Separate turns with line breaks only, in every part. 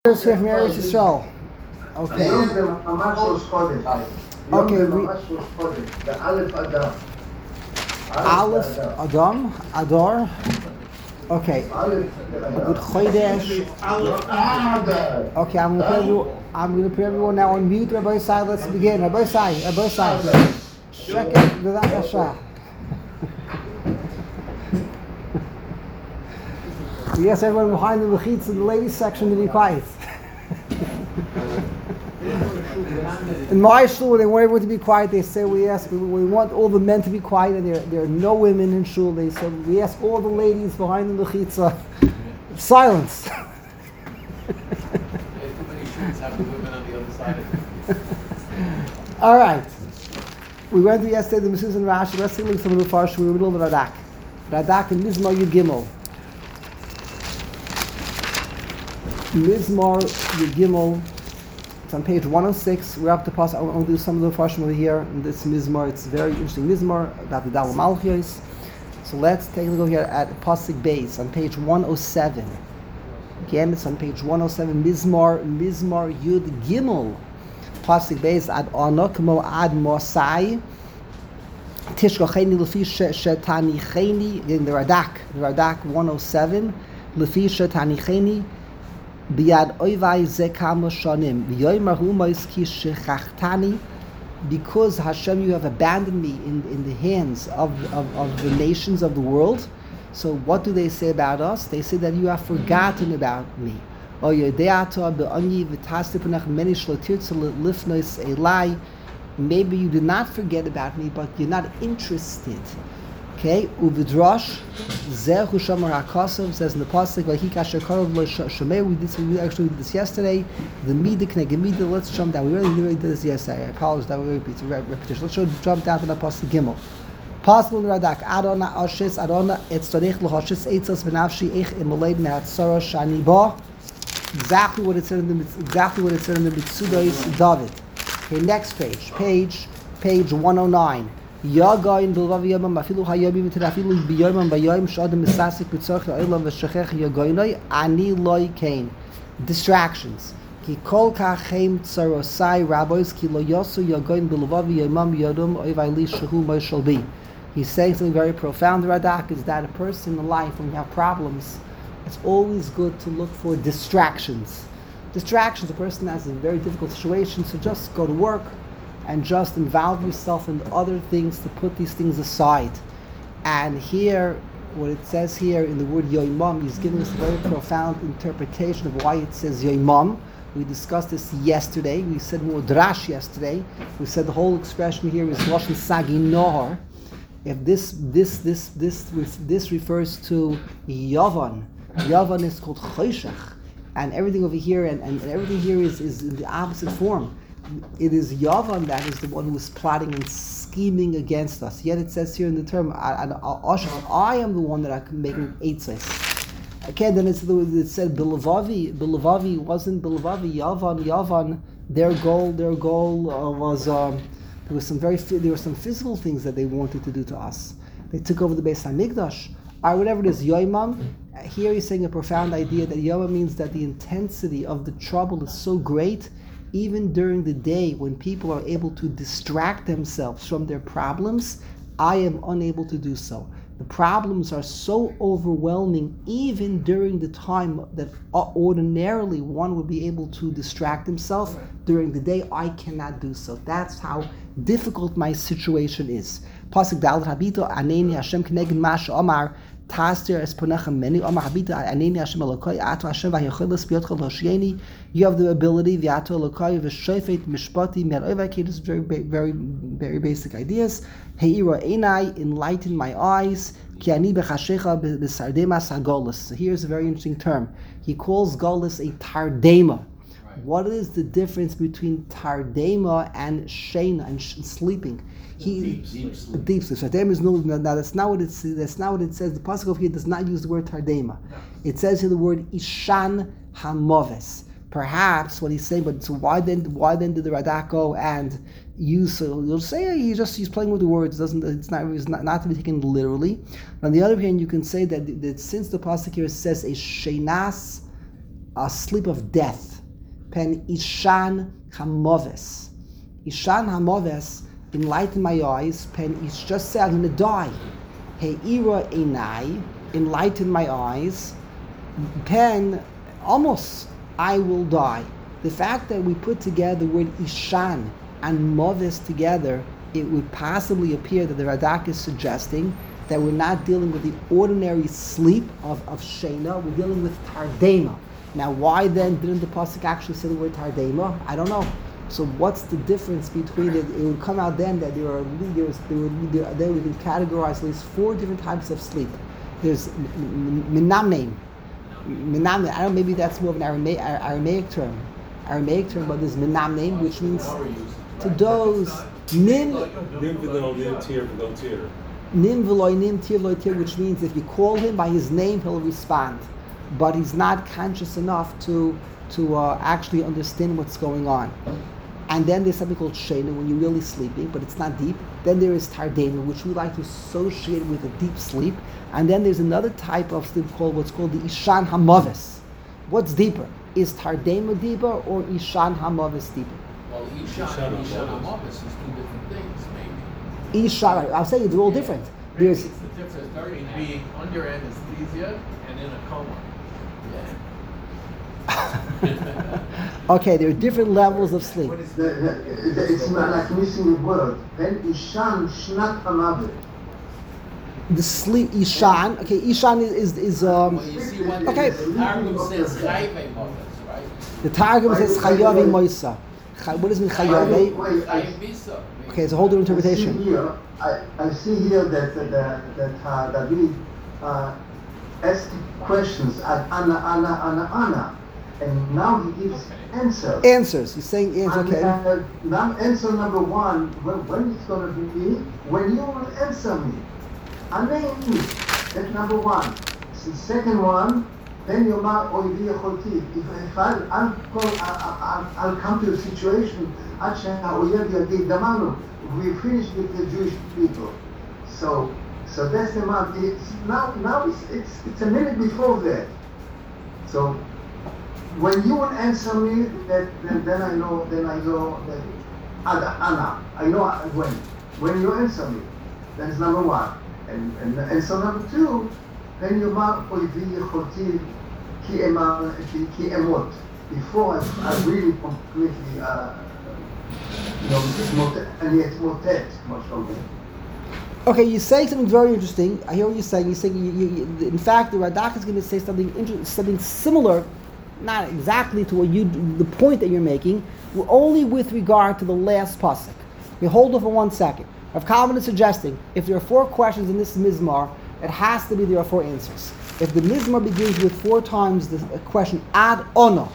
Here from Eretz Yisrael. Okay. Aleph Adam Adar. Okay. Good Chodesh. Okay, I'm gonna put everyone now on mute. Rabbi Sai, let's begin. Rabbi Sai. Check it without Rasha. We ask everyone behind the mechitz in the ladies section to be quiet. In my shul, when they want everyone to be quiet, they say we want all the men to be quiet, and there are no women in shul. They said we ask all the ladies behind the mechitza silence. All right. We went to yesterday the Mesilas and Rashi. Let's see some of the farsh. We were in the middle of Radak. Radak and Mizmar Yud Gimel. Mizmar Yud Gimel. It's on page 106. We're up to pass. I want to do some of the farshim over here. In this Mizmar, it's a very interesting Mizmar about the Dal Malchios. So let's take a look here at Pasuk Beis on page 107. Again, it's on page 107. Mizmar Yud Gimel. Pasuk Beis ad Anokmo ad Mosai. Tishkocheni lefi shetanicheni in the Radak 107. Lefi shetanicheni. Biad oivai zekam shonim v'yoymer humois ki shechachtani, because Hashem, you have abandoned me in the hands of the nations of the world. So what do they say about us? They say that you have forgotten about me. Maybe you did not forget about me, but you're not interested. Okay, Uvidrosh Zehu Shamar HaKosov says in the pasuk like Hikasher Karov Lo Shomei. We actually did this yesterday. The Midah Kneged Midah. Let's jump down. We already did this yesterday. I apologize that we repeat. It's a repetition. Let's jump down to the pasuk Gimel. Pasuk Radak Adona Ashes Adona Etzorech L'Hashes Eitzos V'Nafshi Eich Imoled Me'atzara Shani Ba. Exactly what it said in the Mitzudos David. Okay, next page 109. Yagain Bilvavi Yomam Afilu Hayabim Terafilu Biyomam Bayom Shadam Misasik Bitzarch Oilam Veshachech Yagainoi Ani Loi Kain. Distractions. Ki Kol Kachem Tsarosai Rabbis Ki Lo Yosu Yagain Bilvavi Yomam Yodum Oivali Shahu Moshalbi. He's saying something very profound. Radak is that a person in life, when you have problems, it's always good to look for distractions. Distractions. A person has a very difficult situation, so just go to work and just involve yourself in other things to put these things aside. And here, what it says here in the word yoimam, he's giving us a very profound interpretation of why it says yoimam. We discussed this yesterday. We said more drash yesterday. We said the whole expression here is lashon sagi nohar. If this refers to Yavan is called choshech, and everything over here and everything here is in the opposite form. It is Yavan that is the one who is plotting and scheming against us. Yet it says here in the term, I am the one that I'm making eitzes. Again, then it said Bilavavi wasn't Bilavavi. Yavan. Their goal was there were some physical things that they wanted to do to us. They took over the Beis Hamikdash. Or whatever it is, Yoimam. Here he's saying a profound idea that Yoimam means that the intensity of the trouble is so great. Even during the day, when people are able to distract themselves from their problems, I am unable to do so. The problems are so overwhelming, even during the time that ordinarily one would be able to distract himself. During the day, I cannot do so. That's how difficult my situation is. Pasuk Dalet Habito Aneni Hashem Kneged Mash Omar. Taster esponachem many Omar Habita Aneni Hashem Elokai Ato Hashem Vayachilas Biyotchel Hoshieni. You have the ability V'Ato Elokai V'Shofet Mishpati Me'Oivaki. This is very basic ideas. Heira Einai, enlighten my eyes. Ki ani bechashecha b'sardemas hagolas. So here's a very interesting term. He calls golus a tardema. What is the difference between tardema and sheina and sleeping? Deep sleep. So tardema is no. Now that's not what it says. That's not what it says. The pasuk over here does not use the word tardema. It says here the word ishan hamoves. Perhaps what he's saying, but so why then did the Radak go and use? So you'll say he's playing with the words. It's not to be taken literally. On the other hand, you can say that since the pasuk here says a shenas, a sleep of death, pen Ishan Hamoves. Ishan Hamoves, enlighten my eyes, pen Ish, just say I'm going to die. He'ira Einai, enlighten my eyes, pen Amos, I will die. The fact that we put together the word Ishan and Moves together, it would possibly appear that the Radak is suggesting that we're not dealing with the ordinary sleep of Shena, we're dealing with Tardema. Now, why then didn't the Pasuk actually say the word Tardema? I don't know. So what's the difference between it? It would come out then that there we can categorize at least 4 different types of sleep. There's Minamneim. Minamneim, I don't know, maybe that's more of an Aramaic term, but there's Minamneim, which means to doze. Nim v'loy nim tir v'loy tir, which means if you call him by his name, he'll respond, but he's not conscious enough to actually understand what's going on. And then there's something called Shena, when you're really sleeping, but it's not deep. Then there is Tardema, which we like to associate with a deep sleep. And then there's another type of sleep called what's called the Ishan Hamavis. What's deeper? Is Tardema deeper or Ishan Hamavis deeper?
Well, Ishan and Hamavis is 2 different things, maybe.
Ishan, I'll say they're all different. There's
it's the difference between being under anesthesia and in a coma.
Okay, there are different levels of sleep.
It's not like missing a word. Then Ishan Shnat Hamavet.
The sleep Ishan. Okay, Ishan is
Well, you see when
okay.
the Targum says Chayvei Moves, right?
The Targum says Chayavei Moisa. What does it mean Chayavei?
Chayv Bisa.
Okay, it's a whole different interpretation.
I see here that David asked questions at Anna, and now he gives answers.
Answers. He's saying answers. Okay.
Now answer number 1. When it's going to be when you will answer me. Anani. That's number 1. The second one. Then you might if I'll come to a situation. We finished with the Jewish people. So that's the month. Now it's a minute before that. So when you will answer me, then I know that Anna. I know when you answer me. That's number 1. And answer number 2. Then you mark ki emot. Before I really completely and yet motet much longer.
Okay, you're saying something very interesting. I hear what you're saying. You're saying, you, in fact, the Radak is going to say something similar, not exactly to the point that you're making, only with regard to the last pasuk. We hold it for 1 second. Rav Kalman is suggesting if there are 4 questions in this mizmar, it has to be there are 4 answers. If the mizmar begins with 4 times the question ad ona,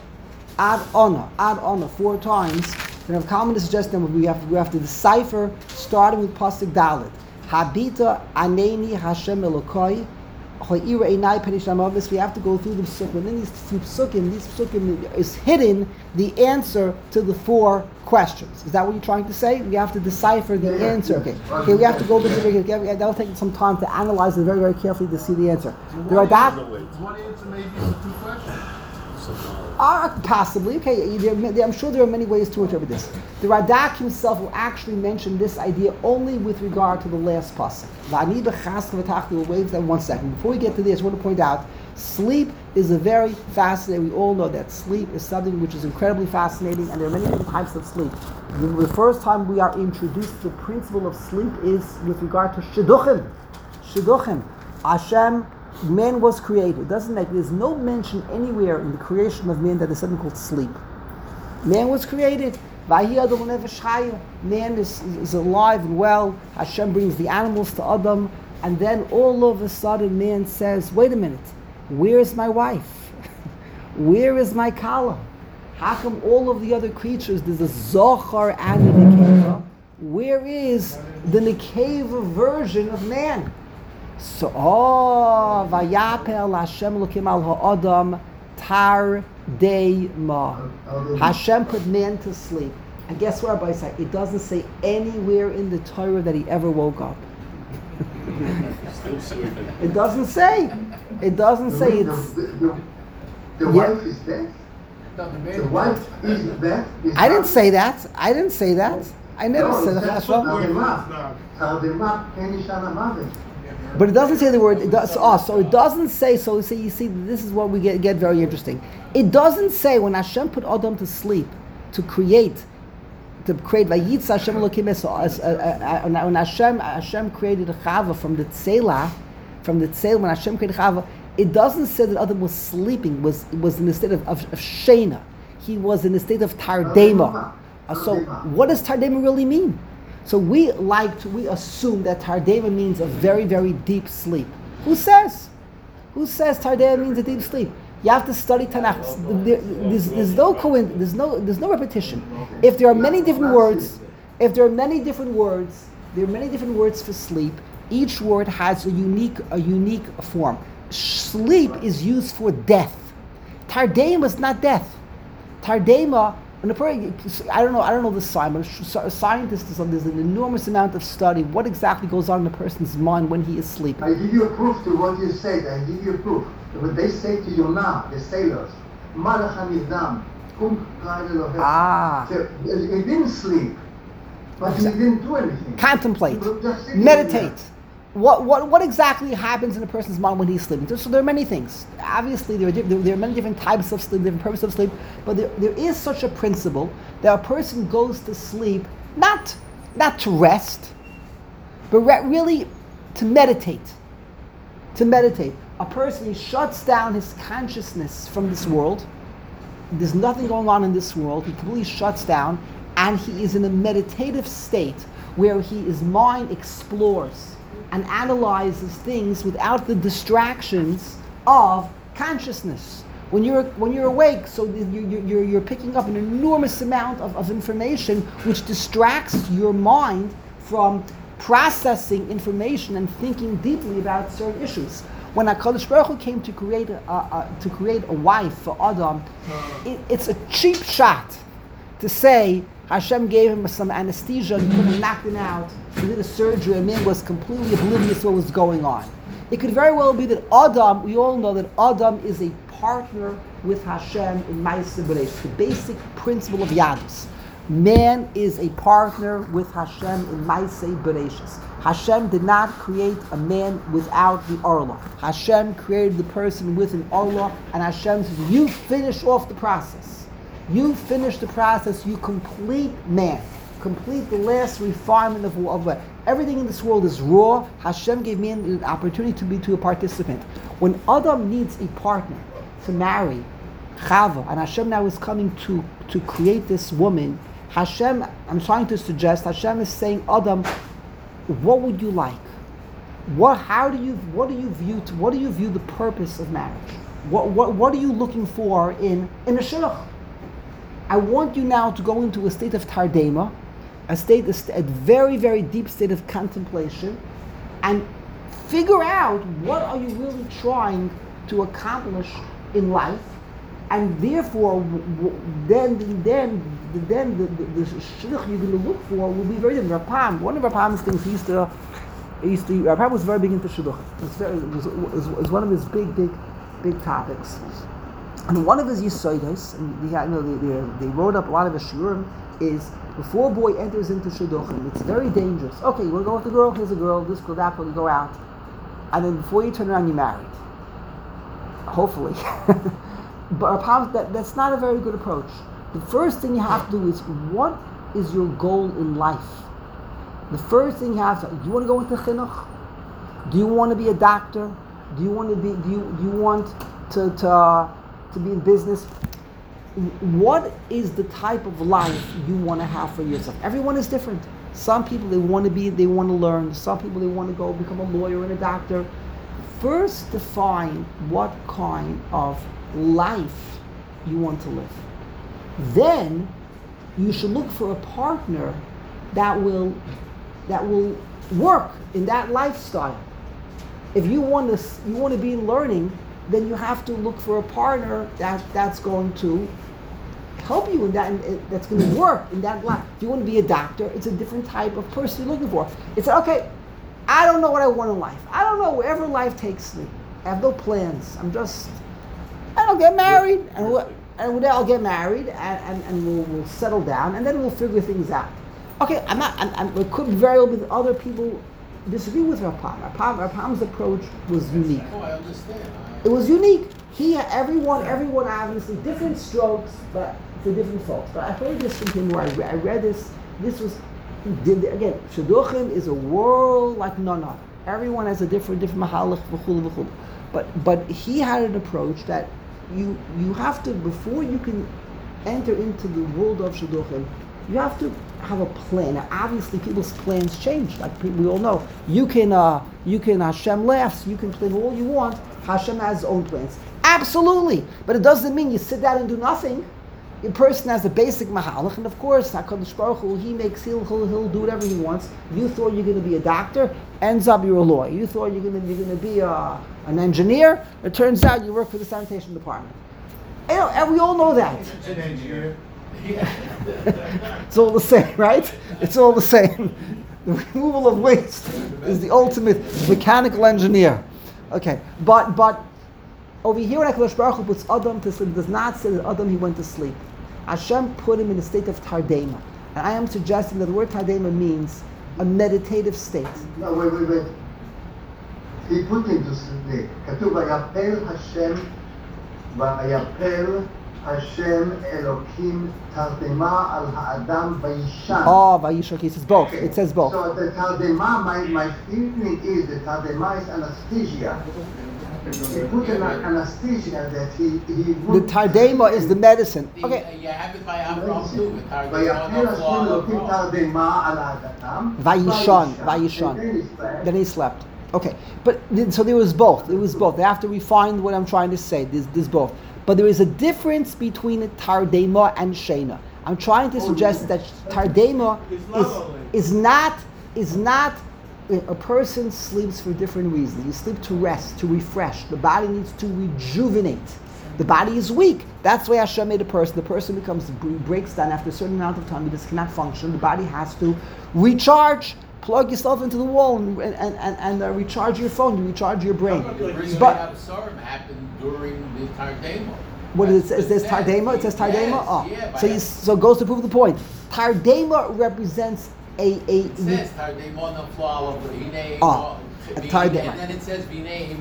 4 times, then Rav Kalman is suggesting we have to decipher starting with pasuk Dalet. Habita aneni Hashem Elokai, ho'ira einai penisham avis. We have to go through the psukim. And in these psukim is hidden the answer to the 4 questions. Is that what you're trying to say? We have to decipher the answer. Okay. We have to go that'll take some time to analyze it very, very carefully to see the answer.
One answer may be the 2 questions.
Possibly. Okay, I'm sure there are many ways to interpret this. The Radak himself will actually mention this idea only with regard to the last pasuk. We'll wait that 1 second. Before we get to this, I want to point out, sleep is a very fascinating. We all know that sleep is something which is incredibly fascinating, and there are many different types of sleep. The first time we are introduced to the principle of sleep is with regard to shidduchim. Hashem. Man was created. There's no mention anywhere in the creation of man that there's something called sleep. Man was created. Man is alive and well. Hashem brings the animals to Adam, and then all of a sudden man says, wait a minute, where is my wife? Where is my kala? How come all of the other creatures, there's a zohar and a nekeva? Where is the nekeva version of man? So, Vayapel Hashem Elokim al ha'adam tar dei ma. Hashem put man to sleep. And guess what, Rabbi Isaac? It doesn't say anywhere in the Torah that he ever woke up. It doesn't say. It doesn't say.
The wife is dead? The wife is that.
I didn't say that. I didn't say that. I never said that. Hashem. But it doesn't say the word. It does, so it doesn't say. So you see, this is what we get very interesting. It doesn't say when Hashem put Adam to sleep to create. Vayitz Hashem Elokim when Hashem created Chava from the Tzela, when Hashem created Chava, it doesn't say that Adam was sleeping. Was in the state of Shena. He was in the state of Tardema. So what does Tardema really mean? So we assume that Tardema means a very, very deep sleep. Who says Tardema means a deep sleep? You have to study Tanakh. There's no repetition. If there are many different words, there are many different words for sleep. Each word has a unique form. Sleep is used for death. Tardema is not death. Tardema, when I don't know the science, but scientists, there's an enormous amount of study. What exactly goes on in a person's mind when he is sleeping?
I give you a proof to what you said. I give you a proof. What they say to you now, the sailors, he didn't sleep, but he didn't do anything.
Contemplate, meditate. What exactly happens in a person's mind when he's sleeping? So there are many things. Obviously, there are many different types of sleep, different purposes of sleep, but there is such a principle that a person goes to sleep not to rest, but really to meditate. To meditate. A person, he shuts down his consciousness from this world. There's nothing going on in this world. He completely shuts down, and he is in a meditative state where his mind explores and analyzes things without the distractions of consciousness. When you're awake, so you're picking up an enormous amount of information which distracts your mind from processing information and thinking deeply about certain issues. When HaKadosh Baruch Hu came to create a wife for Adam, it's a cheap shot to say Hashem gave him some anesthesia and he could have knocked him out. He did a surgery and man was completely oblivious to what was going on. It could very well be that Adam, we all know that Adam is a partner with Hashem in Ma'aseh Bereishis, the basic principle of Yadus. Man is a partner with Hashem in Ma'aseh Bereishis. Hashem did not create a man without the Orla. Hashem created the person with an Orla, and Hashem says, you finish off the process. You finish the process, you complete man. Complete the last refinement of everything in this world is raw. Hashem gave man an opportunity to be a participant. When Adam needs a partner to marry, Chava, and Hashem now is coming to create this woman, Hashem, I'm trying to suggest, Hashem is saying, Adam, what would you like? What do you view the purpose of marriage? What are you looking for in a shidduch? I want you now to go into a state of tardema, a very, very deep state of contemplation, and figure out what are you really trying to accomplish in life, and therefore, then the shidduch you're going to look for will be very different. Rapam, one of Rapam's things Rapam was very big into shidduch. It was one of his big topics. And one of his yisodos, and they wrote up a lot of his shiurim, is before a boy enters into shidduchim, it's very dangerous. Okay, you want to go with the girl? Here's a girl. This girl, that girl. You go out, and then before you turn around, you're married. Hopefully. But that's not a very good approach. The first thing you have to do is, what is your goal in life? The first thing you have to, do you want to go into chinuch? Do you want to be a doctor? Do you want to be in business? What is the type of life you want to have for yourself? Everyone is different. Some people they want to learn. Some people they want to go become a lawyer and a doctor. First define what kind of life you want to live. Then you should look for a partner that will work in that lifestyle. If you want to be in learning, then you have to look for a partner that's going to help you in that, and that's going to work in that life. If you want to be a doctor, it's a different type of person you're looking for. It's okay, I don't know what I want in life. I don't know wherever life takes me. I have no plans. I don't get married, and and one day I'll get married, and we'll settle down, and then we'll figure things out. Okay, it could very well be that other people disagree with Rav Pam. Rav Pam's approach was unique.
Oh, I understand.
It was unique. Everyone obviously different strokes, but for different folks. But I heard this from him where I read this. This was again, Shidduchim is a world like none other. Everyone has a different mahalach, v'chulu. But he had an approach that you have to, before you can enter into the world of Shidduchim, you have to have a plan. Now, obviously, people's plans change. Like we all know, you can Hashem laughs. You can plan all you want. Hashem has his own plans. Absolutely, but it doesn't mean you sit down and do nothing. A person has a basic mahalach, and of course, HaKadosh Baruch Hu, he'll do whatever he wants. You thought you're going to be a doctor, ends up you're a lawyer. You thought you're going to be an engineer. It turns out you work for the sanitation department. And we all know that.
An engineer.
It's all the same, right? It's all the same. The removal of waste is the ultimate mechanical engineer. Okay, but over here when HaKadosh Baruch Hu puts Adam to sleep, it does not say that Adam he went to sleep. Hashem put him in a state of tardema. And I am suggesting that the word tardema means a meditative state.
No, wait. He put him to sleep. כתוב ויפל השם אלוקים תרדמה על האדם וישן.
Oh, Vayishan, okay, it says both. It says both.
So the tardema, my feeling is the tardema is anesthesia. He put an anesthesia that he
The tardema is the medicine. Okay.
You have it by Avraham too.
ויפל השם אלוקים תרדמה על האדם
Vayishan. Then he slept. Okay, but so there was both. It was both. I have to refine what I'm trying to say. There's both. But there is a difference between tardema and shena. I'm trying to suggest that tardema is not a person sleeps for different reasons. You sleep to rest, to refresh. The body needs to rejuvenate. The body is weak. That's why Hashem made a person. The person breaks down after a certain amount of time. He just cannot function. The body has to recharge. Plug yourself into the wall and recharge your phone. You recharge your brain. But
happened during the tardema.
what is it? It says tardema. It says tardema. So it goes to prove the point. Tardema represents a.
It says tardema no flaw of
tardema.
And then it says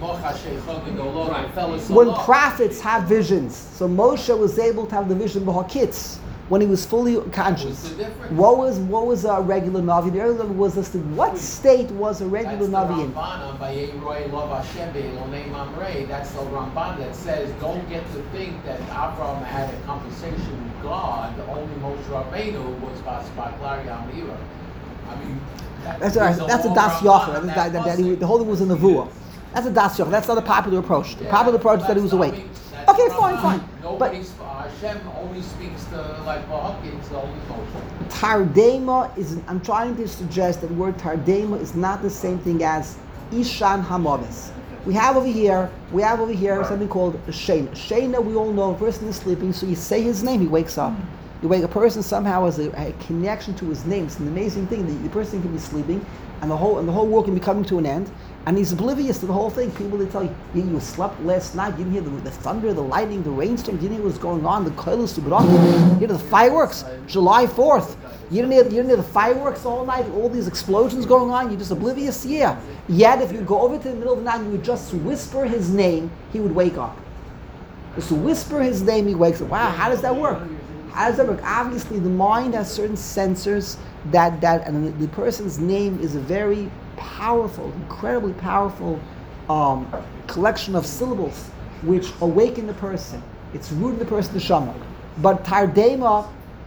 When prophets have visions, so Moshe was able to have the vision b'hakitz when he was fully conscious. What was a regular Navi? The regular Navi was listed. What state was a regular Navi in?
That's the Ramban that says, don't get to think that Abraham had a conversation with God. Only Moshe Rabbeinu was Basbaklari Amira. I mean,
that's a Das Yochel. The whole thing was a Nevuah. That's a Das Yochel. That's not a popular approach. The popular approach is that he was awake. Okay, fine. But
Hashem only speaks to like Bahaki, it's the only culture.
Tardema is. I'm trying to suggest that the word tardema is not the same thing as Ishan Hamavis. We have over here something called Shena. Shena, we all know, a person is sleeping, so you say his name, he wakes up. A person somehow has a connection to his name. It's an amazing thing. The person can be sleeping, and the whole world can be coming to an end, and he's oblivious to the whole thing. People, they tell you, you slept last night, you didn't hear the thunder, the lightning, the rainstorm, you didn't hear what was going on, the koilus, the barach, you didn't hear the fireworks, July 4th. You didn't hear the fireworks all night, all these explosions going on, you're just oblivious? Yeah. Yet if you go over to the middle of the night and you would just whisper his name, he would wake up. Just to whisper his name, he wakes up. Wow, how does that work? Obviously, the mind has certain sensors and the person's name is a very powerful, incredibly powerful collection of syllables which awaken the person. It's rooted in the person's neshama. But tardema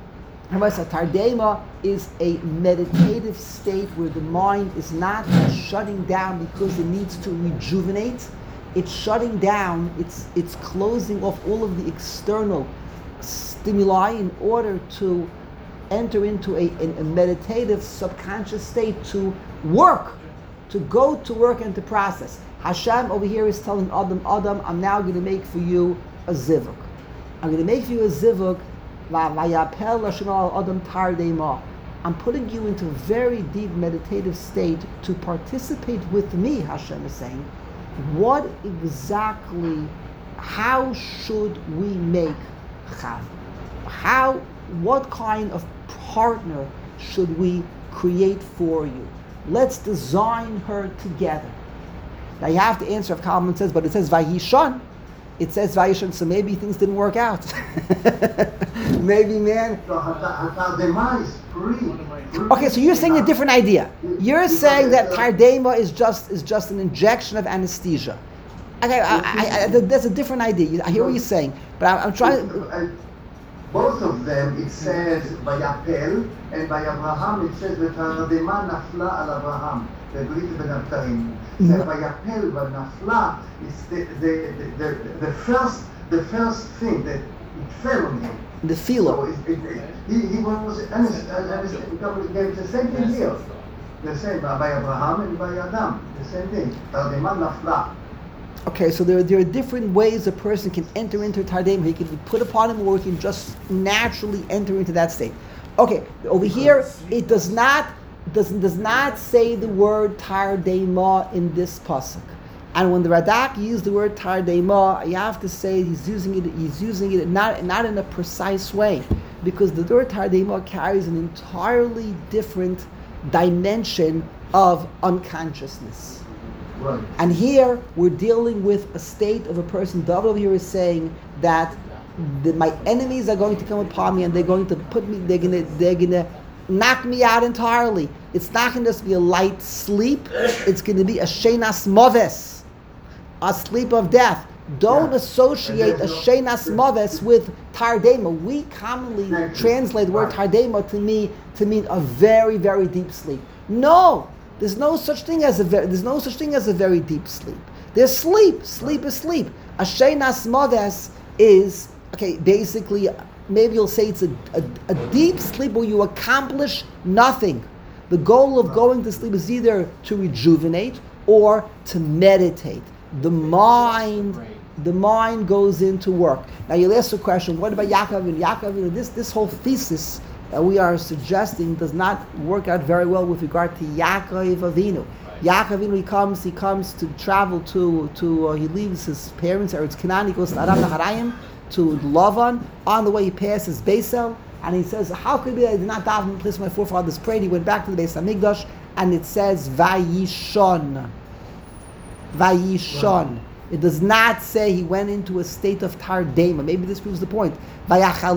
is a meditative state where the mind is not shutting down because it needs to rejuvenate. It's shutting down. It's closing off all of the external stimuli in order to enter into a meditative subconscious state to work, to go to work and to process. Hashem over here is telling Adam, I'm now going to make for you a zivuk. I'm going to make for you a zivuk. I'm putting you into a very deep meditative state to participate with me, Hashem is saying. How should we make Chav. What kind of partner should we create for you? Let's design her together. Now you have to answer if Kalman says, but it says Vayishon. It says Vayishon, so maybe things didn't work out. Maybe, man. Okay, so you're saying a different idea. You're saying that Tardema is just an injection of anesthesia. Okay, that's a different idea. I hear what you're saying, but I'm trying.
Both of them, it says Vayapel, and by Abraham it says V'tardema nafla al Abraham. The Brit ben Abtarim. Vayapel v'nafla. It's the first thing that it fell on him.
The philo.
So he was the same thing here. The same by Abraham and by Adam. The same thing. Tardema nafla.
Okay, so there are different ways a person can enter into Tardema. He can be put upon him, or he can just naturally enter into that state. Okay, over here it does not say the word Tardema in this pasuk. And when the Radak used the word Tardema, you have to say he's using it not in a precise way, because the word Tardema carries an entirely different dimension of unconsciousness.
Right.
And here we're dealing with a state of a person. David over here is saying that my enemies are going to come upon me and they're going to put me. They're gonna knock me out entirely. It's not going to just be a light sleep. It's going to be a shenas moves, a sleep of death. Don't associate a shenas moves with Tardema. We commonly translate the word Tardema to mean a very, very deep sleep. No. There's no such thing as a very deep sleep. There's sleep. Sleep is sleep. A shenas moves is basically, maybe you'll say it's a deep sleep where you accomplish nothing. The goal of going to sleep is either to rejuvenate or to meditate. The mind goes into work. Now you'll ask the question, what about Yaakov Avinu? Yaakov Avinu, this whole thesis that we are suggesting does not work out very well with regard to Yaakov Avinu. Yaakov Avinu, he comes to travel to he leaves his parents, Eretz Canaan, he goes to Aram Naharayim, to Lavan. On the way he passes Beisel, and he says, how could it be that I did not daven in the place my forefathers prayed? He went back to the Beis HaMikdash, and it says Vayishon. Vayishon. It does not say he went into a state of Tardema. Maybe this proves the point. So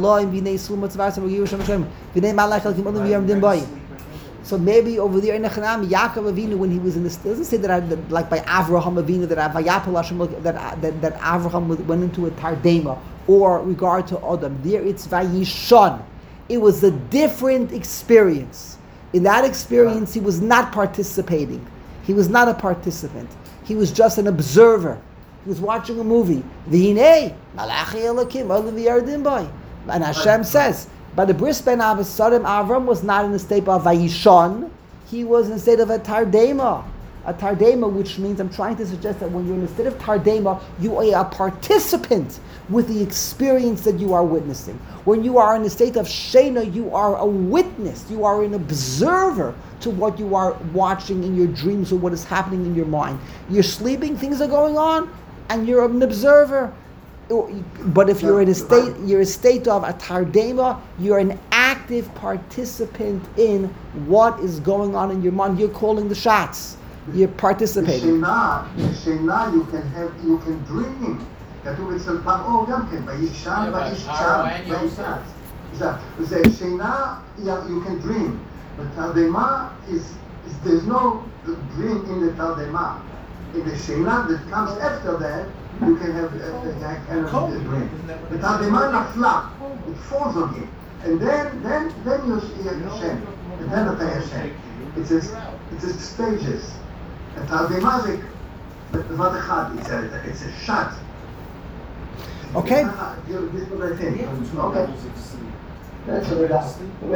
maybe over there in Echanam, Yaakov Avinu, when he was in this, it doesn't say that like by Avraham Avinu that Avraham went into a Tardema, or regard to Adam. There it's Vayishon. It was a different experience. In that experience, he was not participating. He was not a participant. He was just an observer. He was watching a movie. V'hinei malachi Elokim olim v'yardim boy. And Hashem says, but the bris ben Avasadim, Avram was not in the state of Vayishon. He was in the state of a Tardema. A Tardema, which means, I'm trying to suggest that when you're in the state of Tardema, you are a participant with the experience that you are witnessing. When you are in the state of Shena, you are a witness. You are an observer to what you are watching in your dreams or what is happening in your mind. You're sleeping, things are going on, and you're an observer. But if you're in a state of a Tardema, you're an active participant in what is going on in your mind. You're calling the shots. You're participating.
Shena, you can dream. כתוב אצל פרעה גם כן, וישן, זה שינה, you can dream. But Tardema there's no dream in the Tardema. In the Shena that comes after that, you can have a kind of dream. The Tardema nafla, it falls on him. And then you see Hashem. And then at Hashem. It's a stages. And Tardema is it's a shot.
Okay.
This is what I think. Okay. That's what I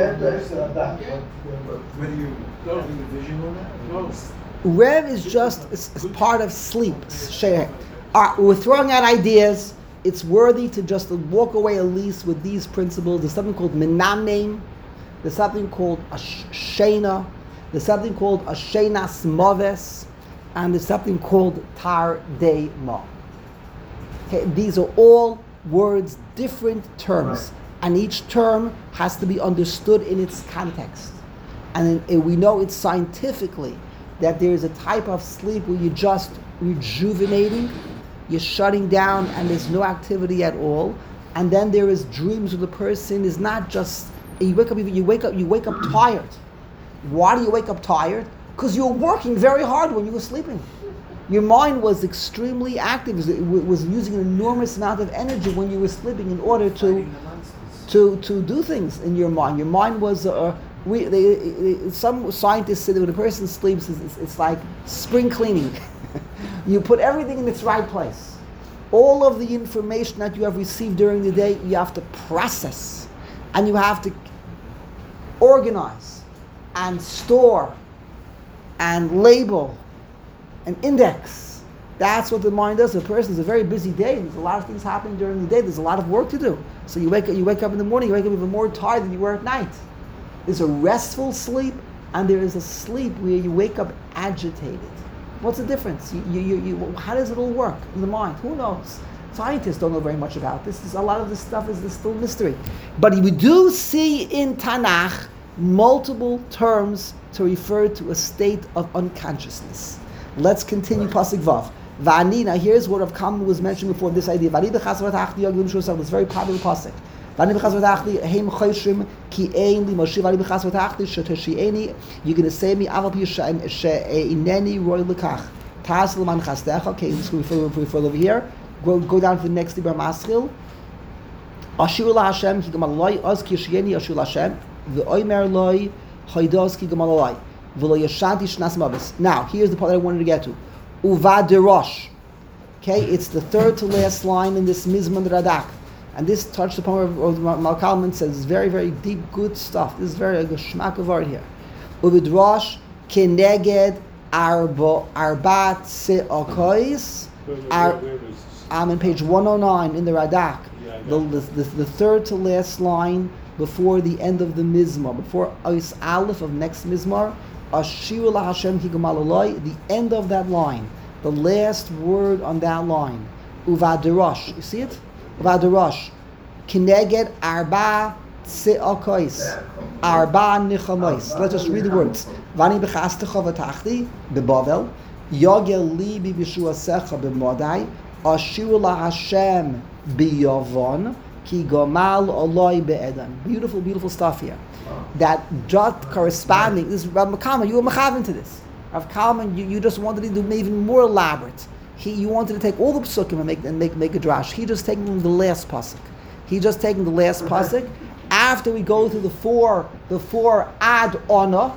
When you go in the vision on that?
Rev is just is part of sleep. We're throwing out ideas. It's worthy to just walk away at least with these principles. There's something called Menamneim. There's something called a Shena. There's something called a Shenas Moves. And there's something called Tardema. Okay, these are all words, different terms, and each term has to be understood in its context. And we know it scientifically that there is a type of sleep where you're just rejuvenating, you're shutting down, and there's no activity at all. And then there is dreams where the person is not just you wake up tired. Why do you wake up tired? Because you were working very hard when you were sleeping. Your mind was extremely active. It was using an enormous amount of energy when you were sleeping in order to do things in your mind. Your mind was. Some scientists say that when a person sleeps, it's like spring cleaning. You put everything in its right place. All of the information that you have received during the day, you have to process, and you have to organize, and store, and label, and index. That's what the mind does. A person is a very busy day. There's a lot of things happening during the day. There's a lot of work to do. So you wake up in the morning. You wake up even more tired than you were at night. There's a restful sleep, and there is a sleep where you wake up agitated. What's the difference? How does it all work in the mind? Who knows? Scientists don't know very much about this. A lot of this stuff is still mystery. But we do see in Tanakh multiple terms to refer to a state of unconsciousness. Let's continue Pasuk Vav. Va'ani, now here's what Rav Kalman was mentioning before, this idea. Va'ani b'chas v'tachdi yaglim shosam, this very popular Pasuk. Va'ani b'chas v'tachdi heim choshim ki ein li Moshe. Va'ani b'chas v'tachdi sheteshi'eni, you're going to say me aval pi she'ineni roy l'kach. Taz l'man chastecha. Okay, let's go further over here. Go down to the next Dibur Maschil. Ashir LaHashem ki gamal loy az ki she'eni ashir LaHashem v'oimer loy haydos ki gamal loy v'lo yashanti shnas mabes. Now, here's the part that I wanted to get to. Uva derosh. Okay, it's the third to last line in this Mizman Radak. And this touched upon what Malkalman says. It's very, very deep, good stuff. This is very like a shmak of art here. Uva derosh keneged arbat se'okois. I'm on page 109 in the Radak. The third to last line before the end of the Mizmar, before Ois Aleph of next Mizmar. Ashir LaHashem ki gamal aloi, the end of that line, the last word on that line. Uva derosh, you see it? Uva derosh. Kineged arba tse'okois. Arba nichamois. Let's just read the words. Vani b'chastecha v'tachti b'Bavel. Yogel li b'Yeshuasecha b'Modai. Ashir LaHashem b'Yavon. Ki gamal aloi be'edan. Beautiful, beautiful stuff here. That just corresponding, this is Rav Kalman, you were mechavan to this. Rav Kalman, you just wanted to do even more elaborate. You wanted to take all the psukim and make a drash. He just taking the last pasuk. He just taking the last pasuk. After we go through the four ad ona,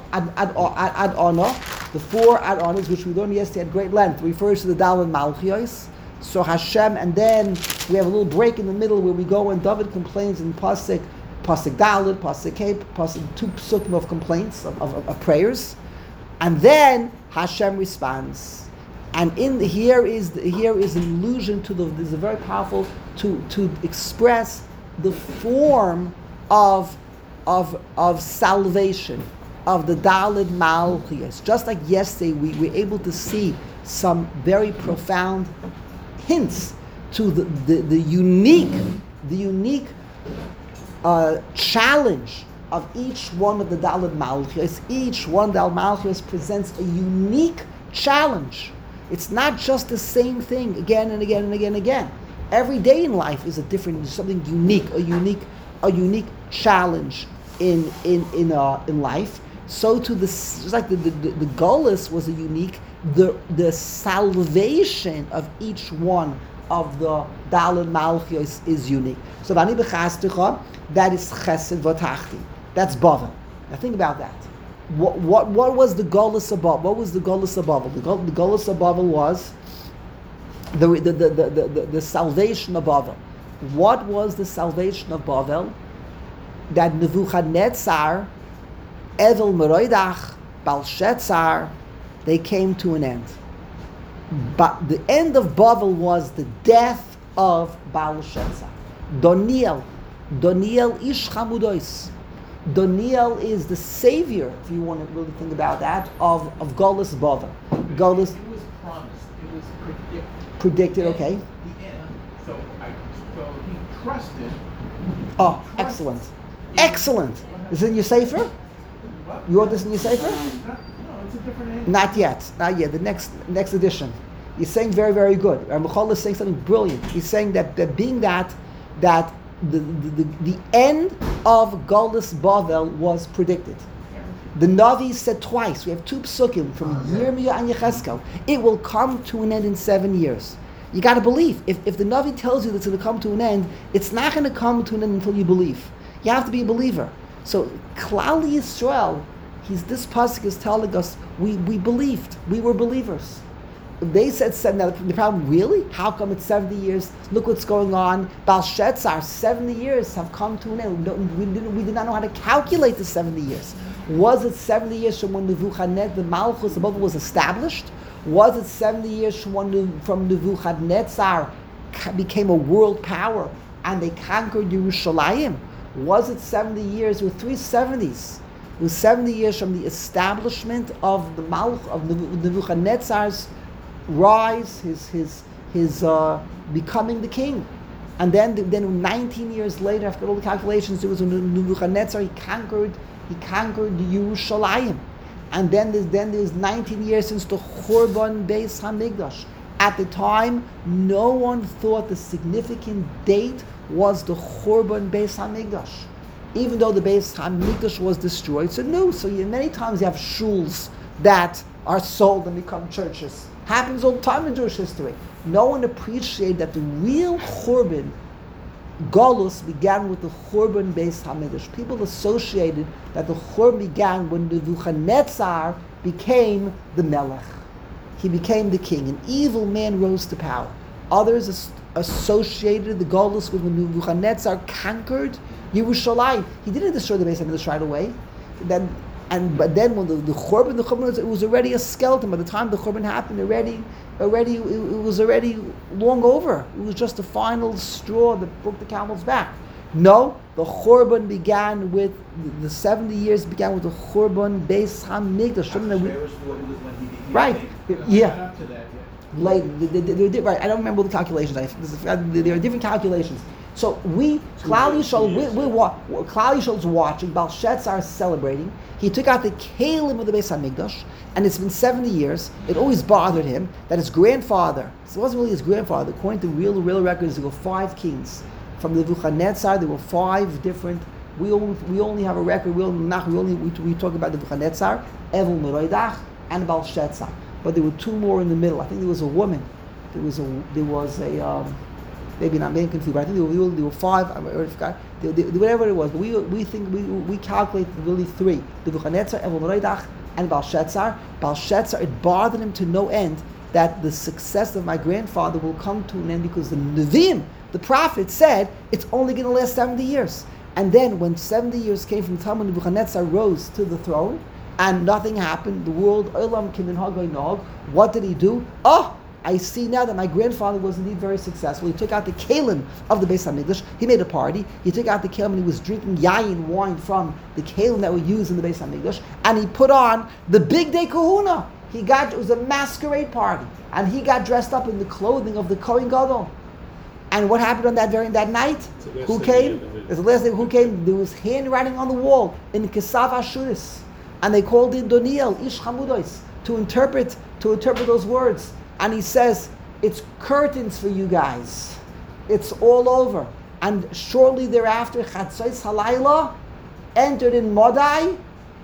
the four ad onas, which we learned yesterday at great length, refers to the Dal and Malchios. So Hashem, and then we have a little break in the middle where we go and David complains in pasuk Dalit, Pasuk Kei, two psukim of complaints, of prayers, and then Hashem responds. And here is an allusion to this is very powerful to express the form of salvation of the Dalit Malchios. Just like yesterday, we were able to see some very profound hints to the unique challenge of each one of the Dalit Malchios. Each one Dalit Malchios presents a unique challenge. It's not just the same thing again and again and again and again. Every day in life is something unique, a unique challenge in life. So to just like the Golus was a unique, the salvation of each one of the Dalit Malchios is unique. So Vani b'chastecha, that is Chesed v'tachti. That's Bavel. Now think about that. What was the Golus of Bavel? What was the Golus of Bavel? The Golus of Bavel was the salvation of Bavel. What was the salvation of Bavel? That Nebuchadnezzar, Evel Meroidach, Belshazzar, they came to an end. But the end of Bavel was the death of Belshazzar. Daniel Ish Chamudois. Daniel is the savior, if you want to really think about that, of Golus Bavel. Golus.
It was promised. It was predicted.
Predicted, okay.
The end. So he trusted.
Oh, excellent. Excellent. Is it in your Sefer? You wrote this in your Sefer?
No, it's a different age.
Not yet. Not yet. The next edition. He's saying very, very good. Ramchal is saying something brilliant. He's saying that being that the end of Golus Bavel was predicted. The Navi said twice. We have two psukim from Yirmiyah and Yechezkel. It will come to an end in 7 years. You got to believe. If the Navi tells you that it's going to come to an end, it's not going to come to an end until you believe. You have to be a believer. So Klal Yisrael, this pasuk is telling us we believed. We were believers. They said 7. Now the problem, really? How come it's 70 years? Look what's going on. Belshazzar, 70 years have come to an end. We did not know how to calculate the 70 years. Was it 70 years from when Nebuchadnezzar, the Malchus above was established? Was it 70 years from Nebuchadnezzar became a world power and they conquered Yerushalayim? Was it 70 years? There were 3 70s. It was 70 years from the establishment of the Malchus of Nebuchadnezzar's rise, his becoming the king, and then 19 years later, after all the calculations, there was Nebuchadnezzar. He conquered Yerushalayim, and then there's 19 years since the Churban Beis Hamikdash. At the time, no one thought the significant date was the Churban Beis Hamikdash, even though the Beis Hamikdash was destroyed. So many times you have shuls that are sold and become churches. Happens all the time in Jewish history. No one appreciated that the real Churban Golus began with the Churban Beis Hamikdash. People associated that the Churban began when Nebuchadnezzar became the Melech. He became the king. An evil man rose to power. Others associated the Golus with when Nebuchadnezzar conquered Yerushalayim. He didn't destroy the Beis Hamikdash right away. But then when the Churban, it was already a skeleton. By the time the Churban happened, it was already long over. It was just the final straw that broke the camel's back. No, the Churban began with the 70 years began with the Churban Beis Hamikdash. Right? Yeah. Later, right? I don't remember the calculations. There are different calculations. So Klal Yisrael's watching. Belshazzar is celebrating. He took out the Kalim of the Beis Hamikdash, and it's been 70 years. It always bothered him that his grandfather. So it wasn't really his grandfather. According to real records, there were 5 kings from the Nebuchadnezzar. There were 5 different. We only have a record. We talk about the Nebuchadnezzar, Evel Merodach, and Belshazzar. But there were 2 more in the middle. I think there was a woman. There was a maybe not being confused, but I think there were 5. I already forgot. Whatever it was, but we calculated really 3: Nebuchadnezzar, Evel Merodach, and Belshazzar. Belshazzar, it bothered him to no end that the success of my grandfather will come to an end because the Nevi'im, the prophet, said it's only going to last 70 years. And then when 70 years came from the time when Nebuchadnezzar rose to the throne and nothing happened, the world, Olam Kimin Hagoi Nog, what did he do? I see now that my grandfather was indeed very successful. He took out the kalim of the Beis Hamikdash. He made a party. He took out the kalim and he was drinking yayin, wine from the kalim that were used in the Beis Hamikdash, and he put on the big day kahuna. It was a masquerade party, and he got dressed up in the clothing of the Kohen Gadol. And what happened on that night? Who came? It's the last day. Who came? There was handwriting on the wall in Kesav Ashuris, and they called in Doniel Ish Chamudos to interpret those words. And he says, it's curtains for you guys. It's all over. And shortly thereafter, Chatzos Halayla entered in Modai.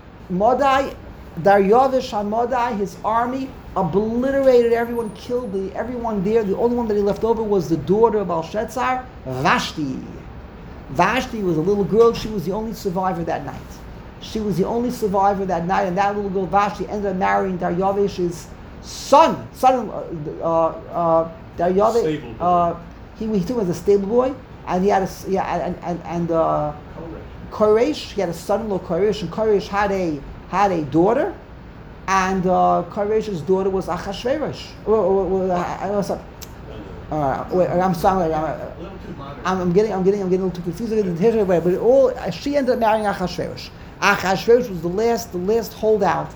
Daryavish HaModai, his army, obliterated everyone, killed everyone there. The only one that he left over was the daughter of Belshazzar, Vashti. Vashti was a little girl. She was the only survivor that night. And that little girl, Vashti, ended up marrying Daryavish's son, Daryavish. He took him as a stable boy, and he had Koresh. He had a son-in-law, Koresh, and Koresh had a daughter, and Koresh's daughter was Achashverosh. I'm sorry. I'm getting a little too confused. But she ended up marrying Achashverosh. Achashverosh was the last holdout.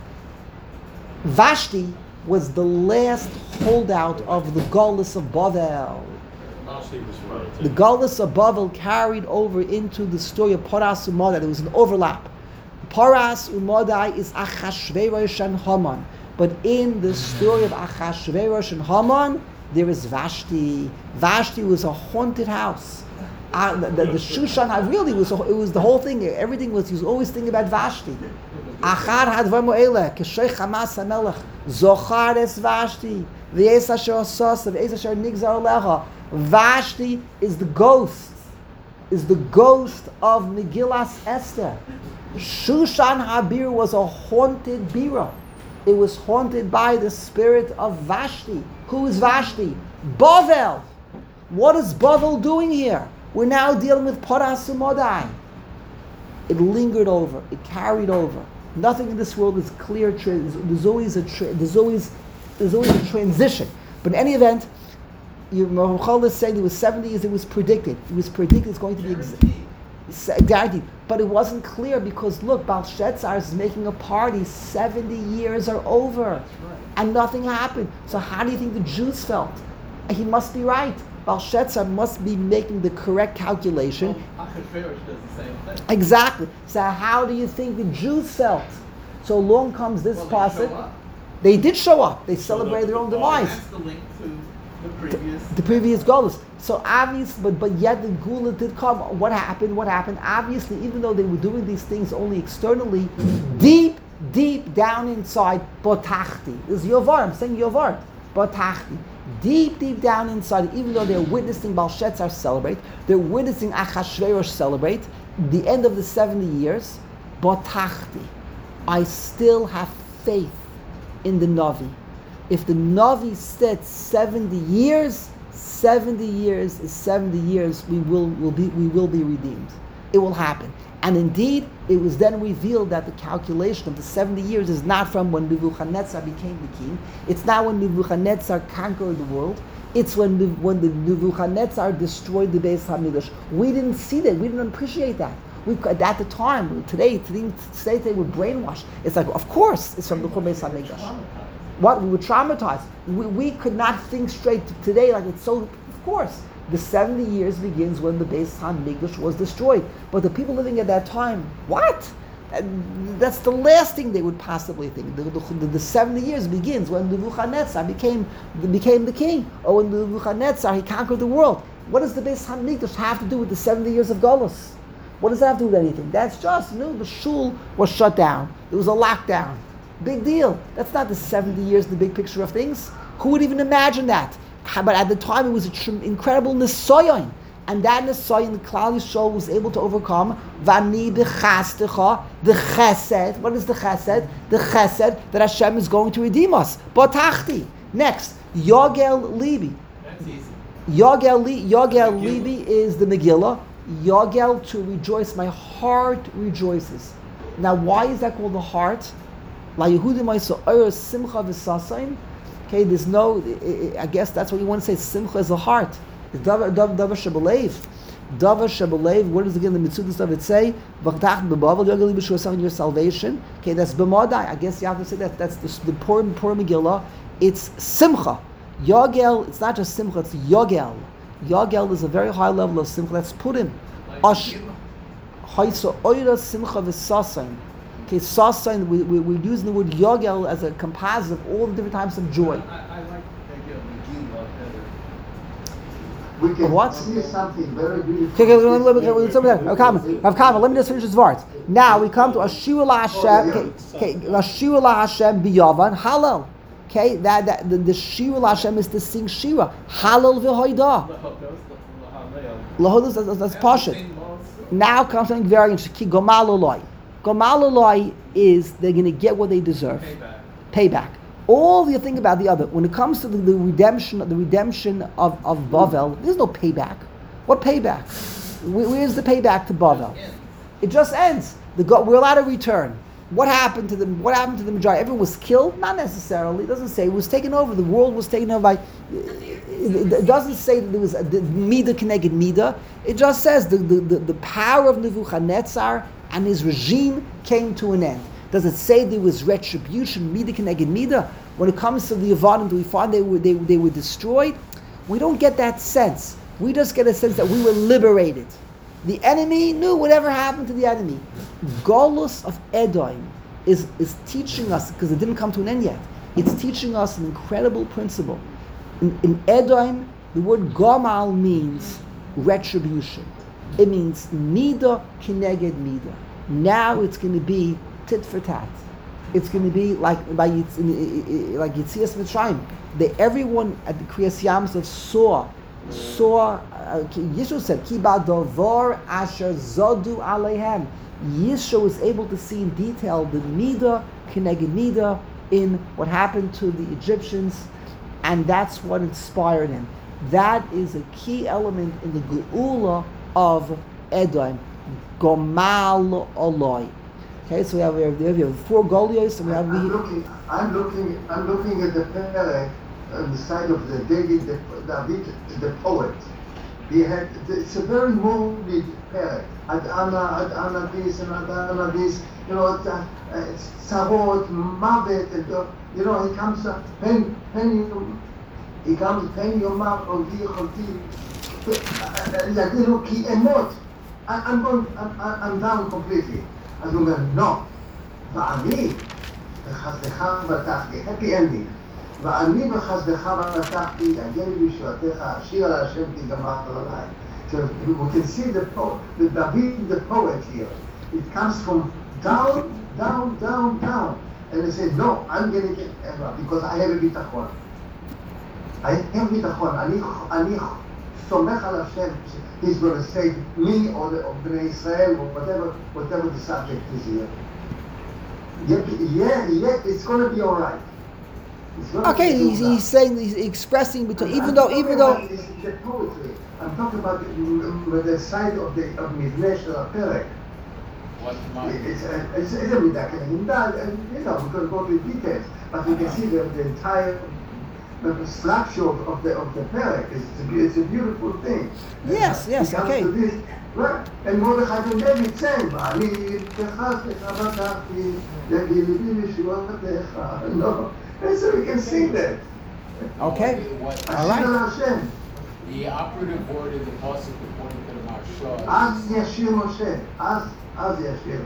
Vashti was the last holdout of the Golus of Bavel. The Galus of Bavel carried over into the story of Paras Umadai. There was an overlap. Paras Umadai is Achashverosh and Haman. But in the story of Achashverosh and Haman, there is Vashti. Vashti was a haunted house. The Shushan really was the whole thing. Everything was, he was always thinking about Vashti. Achar hadvar mo'eleh, k'shoich hamas hamelech, zochar es Vashti, v'yes asher asas, v'yes asher nigzar lecha. Vashti is the ghost of Megillas Esther. Shushan Habir was a haunted bira. It was haunted by the spirit of Vashti. Who is Vashti? Bavel. What is Bavel doing here? We're now dealing with Paras Umadai. It lingered over. It carried over. Nothing in this world is clear. There's always a transition. But in any event, Ramchal is saying it was 70 years. It was predicted. It was predicted it's going to be guaranteed. But it wasn't clear because look, Belshazzar is making a party. 70 years are over, and nothing happened. So how do you think the Jews felt? He must be right. Belshazzar must be making the correct calculation.
Achashverosh does the same thing.
Exactly. So how do you think the Jews felt? So along comes this pasuk. They did show up. They celebrated their own demise.
That's the link to the
previous Golus. So obviously, but yet the Gula did come. What happened? Obviously, even though they were doing these things only externally, deep down inside, Botachti. This is Yovar. I'm saying Yovar. Botachti. Deep down inside, even though they're witnessing Belshazzar celebrate, they're witnessing Achashverosh celebrate, the end of the 70 years, Botachti. I still have faith in the Navi. If the Navi said 70 years is 70 years, we will be redeemed. It will happen. And indeed, it was then revealed that the calculation of the 70 years is not from when Nebuchadnezzar became the king. It's not when Nebuchadnezzar conquered the world. It's when the Nebuchadnezzar destroyed the Beis Hamikdash. We didn't see that. We didn't appreciate that. At the time, today they were brainwashed. It's like, of course, it's from the Beis Hamikdash. What? We were traumatized. We could not think straight today like it's so, of course. The 70 years begins when the Beis Hamikdash was destroyed. But the people living at that time, what? That's the last thing they would possibly think. The 70 years begins when Nebuchadnezzar became the king, or when Nebuchadnezzar, he conquered the world. What does the Beis Hamikdash have to do with the 70 years of Golus? What does that have to do with anything? That's just, the shul was shut down. There was a lockdown. Big deal. That's not the 70 years, the big picture of things. Who would even imagine that? But at the time, it was an incredible nisayon, and that nisayon, the Klal Yisrael was able to overcome. Vani b'chastecha, the chesed. What is the chesed? The chesed that Hashem is going to redeem us. Botachti. Next, Yogel Libi.
That's easy.
Yogel Libi is the Megillah. Yogel, to rejoice. My heart rejoices. Now, why is that called the heart? La Yehudim Ma'isa Oyer Simcha V'Sasayin. Okay, there's no, I guess that's what you want to say, Simcha is a heart. It's Davar Shebelev. Davar Shebelev, what does again the Mitzvah stuff it say? V'chtach b'bavel, Yogel Libi Shosam, your salvation. Okay, that's B'madai. I guess you have to say that. That's the poor Megillah. It's Simcha. Yogel, it's not just Simcha, it's Yogel. Yogel is a very high level of Simcha. That's Purim. Haisa Oira Simcha V'Sasayin. Okay, Sasayin, we're using the word Yogel as a composite of all the different types of joy.
I like the idea of Megillah better.
We can
What?
see something very beautiful.
Okay, let me just finish this verse. Now we come to Ashira LaHashem. Okay, Ashira LaHashem biyavan halal. Okay, the Shira LaHashem is to sing Shira halal v'hoida. Lahodos, that's pashut. Now comes something very interesting. Ki gomal oloi. Gomal oloi is they're going to get what they deserve. Payback. All you think about the other. When it comes to the redemption of Bavel, there's no payback. What payback? Where's the payback to Bavel? It just ends. We're allowed to return. What happened to them? What happened to the majority? Everyone was killed? Not necessarily. It doesn't say it was taken over. The world was taken over by. It doesn't say that there was a Mida Keneged Mida. It just says the power of Nebuchadnezzar and his regime came to an end. Does it say there was retribution, Mida Keneged Mida? When it comes to the Yavanim, do we find they were destroyed? We don't get that sense. We just get a sense that we were liberated. The enemy knew whatever happened to the enemy. Golus of Edom is teaching us, because it didn't come to an end yet, it's teaching us an incredible principle. In Edom, the word Gomal means retribution. It means Mida Kineged Mida. Now it's going to be tit for tat. It's going to be like Yitzias Mitzrayim. Everyone at the Kriyas Yamsov saw. Yisro said, "Ki ba'davar asher zodu aleihem." Yisro was able to see in detail the Mida Kineged Mida in what happened to the Egyptians, and that's what inspired him. That is a key element in the Geula of Edom. Gomal Oloi. Okay, so we have 4 Golios, and we have.
I'm looking at the Perek on the side of the David, the poet. It's a very moving Perek. Ad this and Ad this. You know, it's Sarot, Mavet, and you know, he comes Pen Yomar Ovi Choti. Yadilu Ki Emot. I'm down completely. אז הוא אומר, לא, ואני בחסדך בטחתי, happy ending, ואני בחסדך בטחתי, יגן בישועתך, אשיר על השם כי גמרת עליי. So we can see the David, the poet here. It comes from down, down, down, down. And they say, no, I'm going to get ever, because I have a ביטחון. I have ביטחון. אני סומך על השם. He's going to save me or Bnei Israel or whatever the subject is here. Yeah, it's going to be all right.
Okay, he's saying, he's expressing between, even though.
It's the poetry. I'm talking about the side of Mivneh Shel HaPerek. It's a midah, you know, we can go to details, but you can see the entire structure of the Perek. It's a beautiful thing.
Yes, okay.
Right. And Mordechai ben David saying, "Ani techasech abatachti yagilili mishuatecha." No, so we can sing that.
Okay. All right.
The operative word in the pasuk according to the Maharsha.
Az yashir Moshe. Az yashir.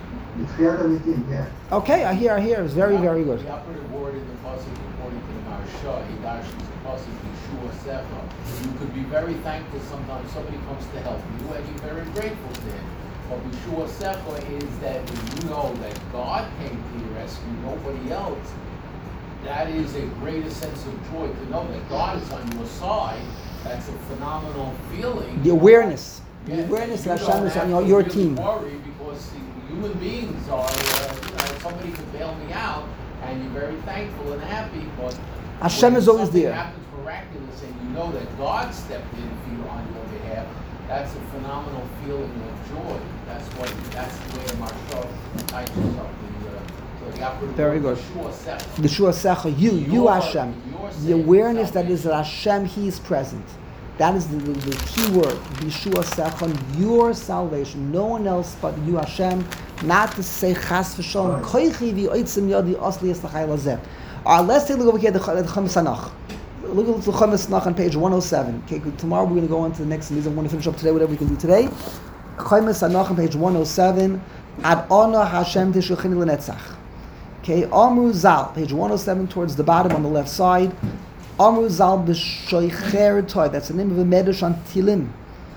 Okay, I hear. It's very, very good.
The operative word in the pasuk according to the Maharsha, Hidash is the pasuk Yeshua Sefa. You could be very thankful sometimes somebody comes to help you, and you're very grateful to him. But Yeshua Sefa is that when you know that God came to your rescue, nobody else. That is a greater sense of joy to know that God is on your side. That's a phenomenal feeling.
The awareness.
Yeah,
The awareness
that
that Hashem is on your team.
Worry because human beings are, somebody could bail me out, and you're very thankful and happy, but
Hashem is always there.
Something happens miraculous, and you know that God stepped in for you on your behalf. That's a phenomenal feeling of joy. That's the way Maharsha teaches up the operative.
Very good.
Yeshua
Yeshua Secha, you Hashem. The awareness that is that Hashem, He is present. That is the key word. Yeshua Secha, your salvation. No one else but you Hashem. Not to say Chas v'Shalom. Koichi v'oitzim yodi osli es l'chayil hazeh. Let's take a look over here at the Chumash Sanach. Look at the Chumash Sanach on page 107. Okay, tomorrow we're going to go on to the next meeting. I want to finish up today, whatever we can do today. Chumash Sanach on page 107. Ad Ona Hashem Tishulchini L'netzach. Okay, Amru Zal, page 107 towards the bottom on the left side. Amru Zal b'shoicher toy. That's the name of a medrash on Tilim.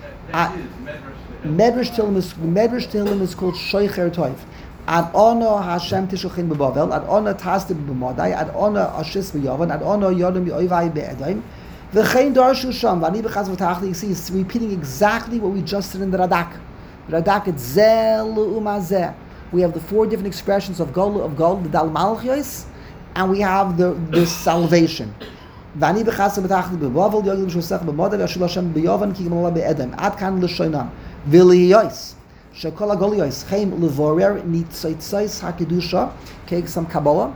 Medrash Tilim is called Shoicher Toiv. Ad Ona Hashem Tishulchin b'Bavel. Ad Ona Tasdi b'Madai. Ad Ona Ashis b'Yavan. Ad Ona Yodem b'Oivai b'Edom. V'chein Darshu Sham. V'ani b'Chaz v'Tachli. You see, it's repeating exactly what we just said in the Radak. The Radak, it's Zel Umazeh. We have the 4 different expressions of Gol, the Dal Malchios, and we have the salvation. V'ani b'Chaz v'Tachli b'Bavel. Yodem b'Shosech b'Madai. V'Ashul Hashem b'Yavan. Ki G'molah b'Edom. Ad Kan l'Shoinam. V'Liyos. Shekol HaGolios, Chaim Levorer, Nitzoitzos HaKedusha, okay, some Kabbalah.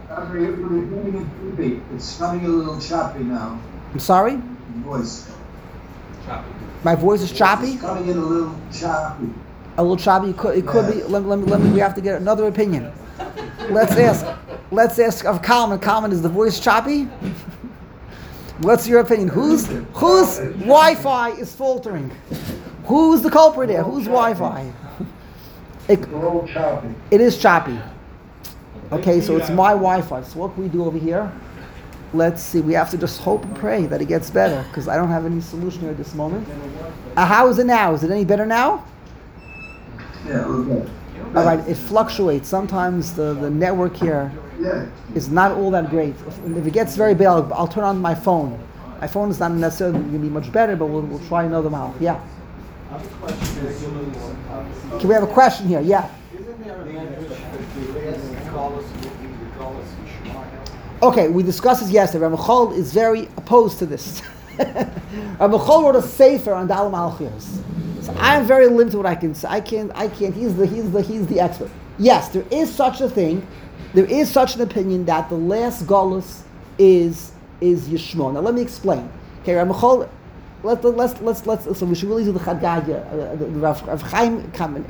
It's coming a little choppy now.
I'm sorry?
Voice.
Choppy.
My voice is choppy?
It's coming in a little choppy.
A little choppy? It could be, let me, we have to get another opinion. Let's ask of Kalman. Kalman, is the voice choppy? What's your opinion? Whose Wi-Fi is faltering? Who's the culprit there? Whose Wi-Fi?
It's a little choppy.
It is choppy. Okay, so it's my Wi-Fi. So what can we do over here? Let's see. We have to just hope and pray that it gets better because I don't have any solution here at this moment. How is it now? Is it any better now?
Yeah, okay.
All right, it fluctuates. Sometimes the network here
Yeah.
is not all that great. If it gets very bad, I'll turn on my phone. My phone is not necessarily going to be much better, but we'll try another mouth. Yeah. Can we have a question here? Yeah. Okay, we discussed this yesterday. Ramachol is very opposed to this. Ramachol wrote a sefer on Dalam Alchios. So I'm very limited what I can say. I can't. He's the expert. Yes, there is such a thing. There is such an opinion that the last Golus is Yishmon. Now let me explain. Okay, Ramachol. Let's. So we should really do the Chadgadia. Rav Chaim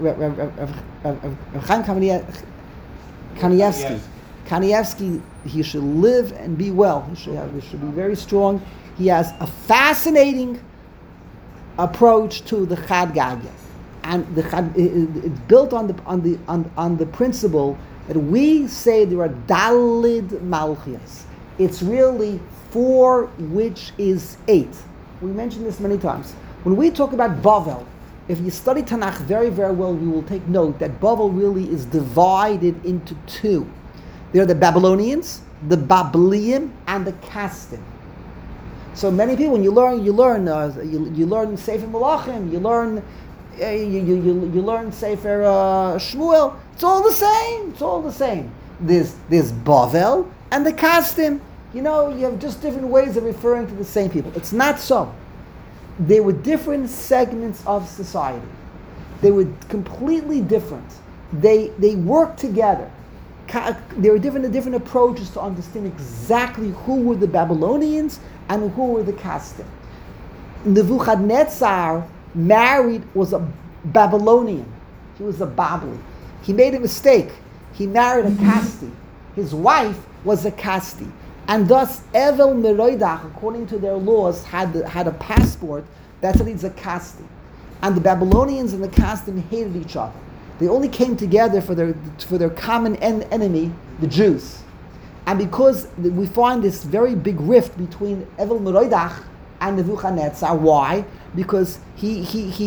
Kanievsky. He should live and be well. He should be very strong. He has a fascinating approach to the Chadgadia, and it's built on the principle that we say there are Dalid Malchias. It's really 4, which is 8. We mentioned this many times. When we talk about Bavel, if you study Tanakh very, very well, you will take note that Bavel really is divided into 2. There are the Babylonians, the Babylonian, and the Kasdim. So many people, when you learn Sefer Malachim, you learn Sefer Shmuel. It's all the same. There's Bavel and the Kasdim. You have just different ways of referring to the same people. It's not so. They were different segments of society. They were completely different. They worked together. There were different approaches to understand exactly who were the Babylonians and who were the Kasdim. Nebuchadnezzar was a Babylonian. He was a Babli. He made a mistake. He married a Kasti. His wife was a Kasti. And thus, Evel Meroidach, according to their laws, had a passport that said he's a Kasti. And the Babylonians and the Kasdim hated each other. They only came together for their common enemy, the Jews. And because we find this very big rift between Evel Meroidach and Nebuchadnezzar. Why? Because he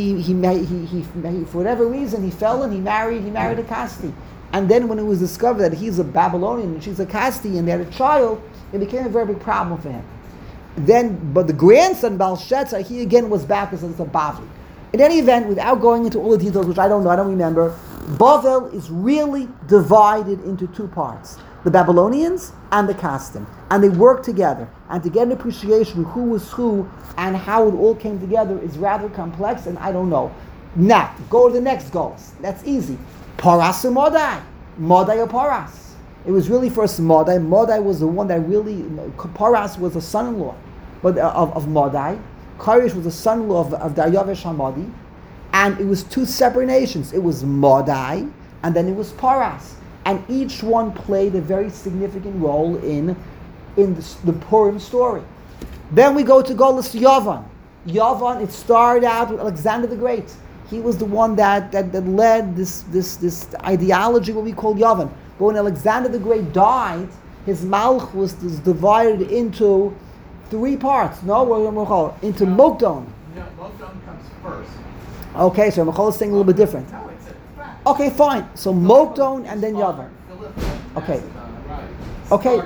for whatever reason he fell and he married a Kasti. And then when it was discovered that he's a Babylonian and she's a Kasti and they had a child, it became a very big problem for him. But the grandson Belshazzar, he again was back as a Bavli. In any event, without going into all the details, which I don't remember, Bavel is really divided into 2 parts. The Babylonians and the Kasdim. And they work together. And to get an appreciation of who was who and how it all came together is rather complex, and I don't know. Now, go to the next goals. That's easy. Paras or Modai. Modai or Paras. It was really first Modai. Modai was the one that really... Paras was a son-in-law of Modai. Koresh was the son-in-law of Daryavesh Hamadi, and it was 2 separate nations. It was Modai, and then it was Paras, and each one played a very significant role in the Purim story. Then we go to Golus Yavan. Yavan, it started out with Alexander the Great. He was the one that led this ideology, what we call Yavan. But when Alexander the Great died, his Malch was divided into 3 parts. Into Mokdon.
Yeah, Mokdon comes first.
Okay, so Ramachol is saying a little bit different.
No, it's a fact.
Okay, fine. So Mokdon and then Yavan. Okay. Okay.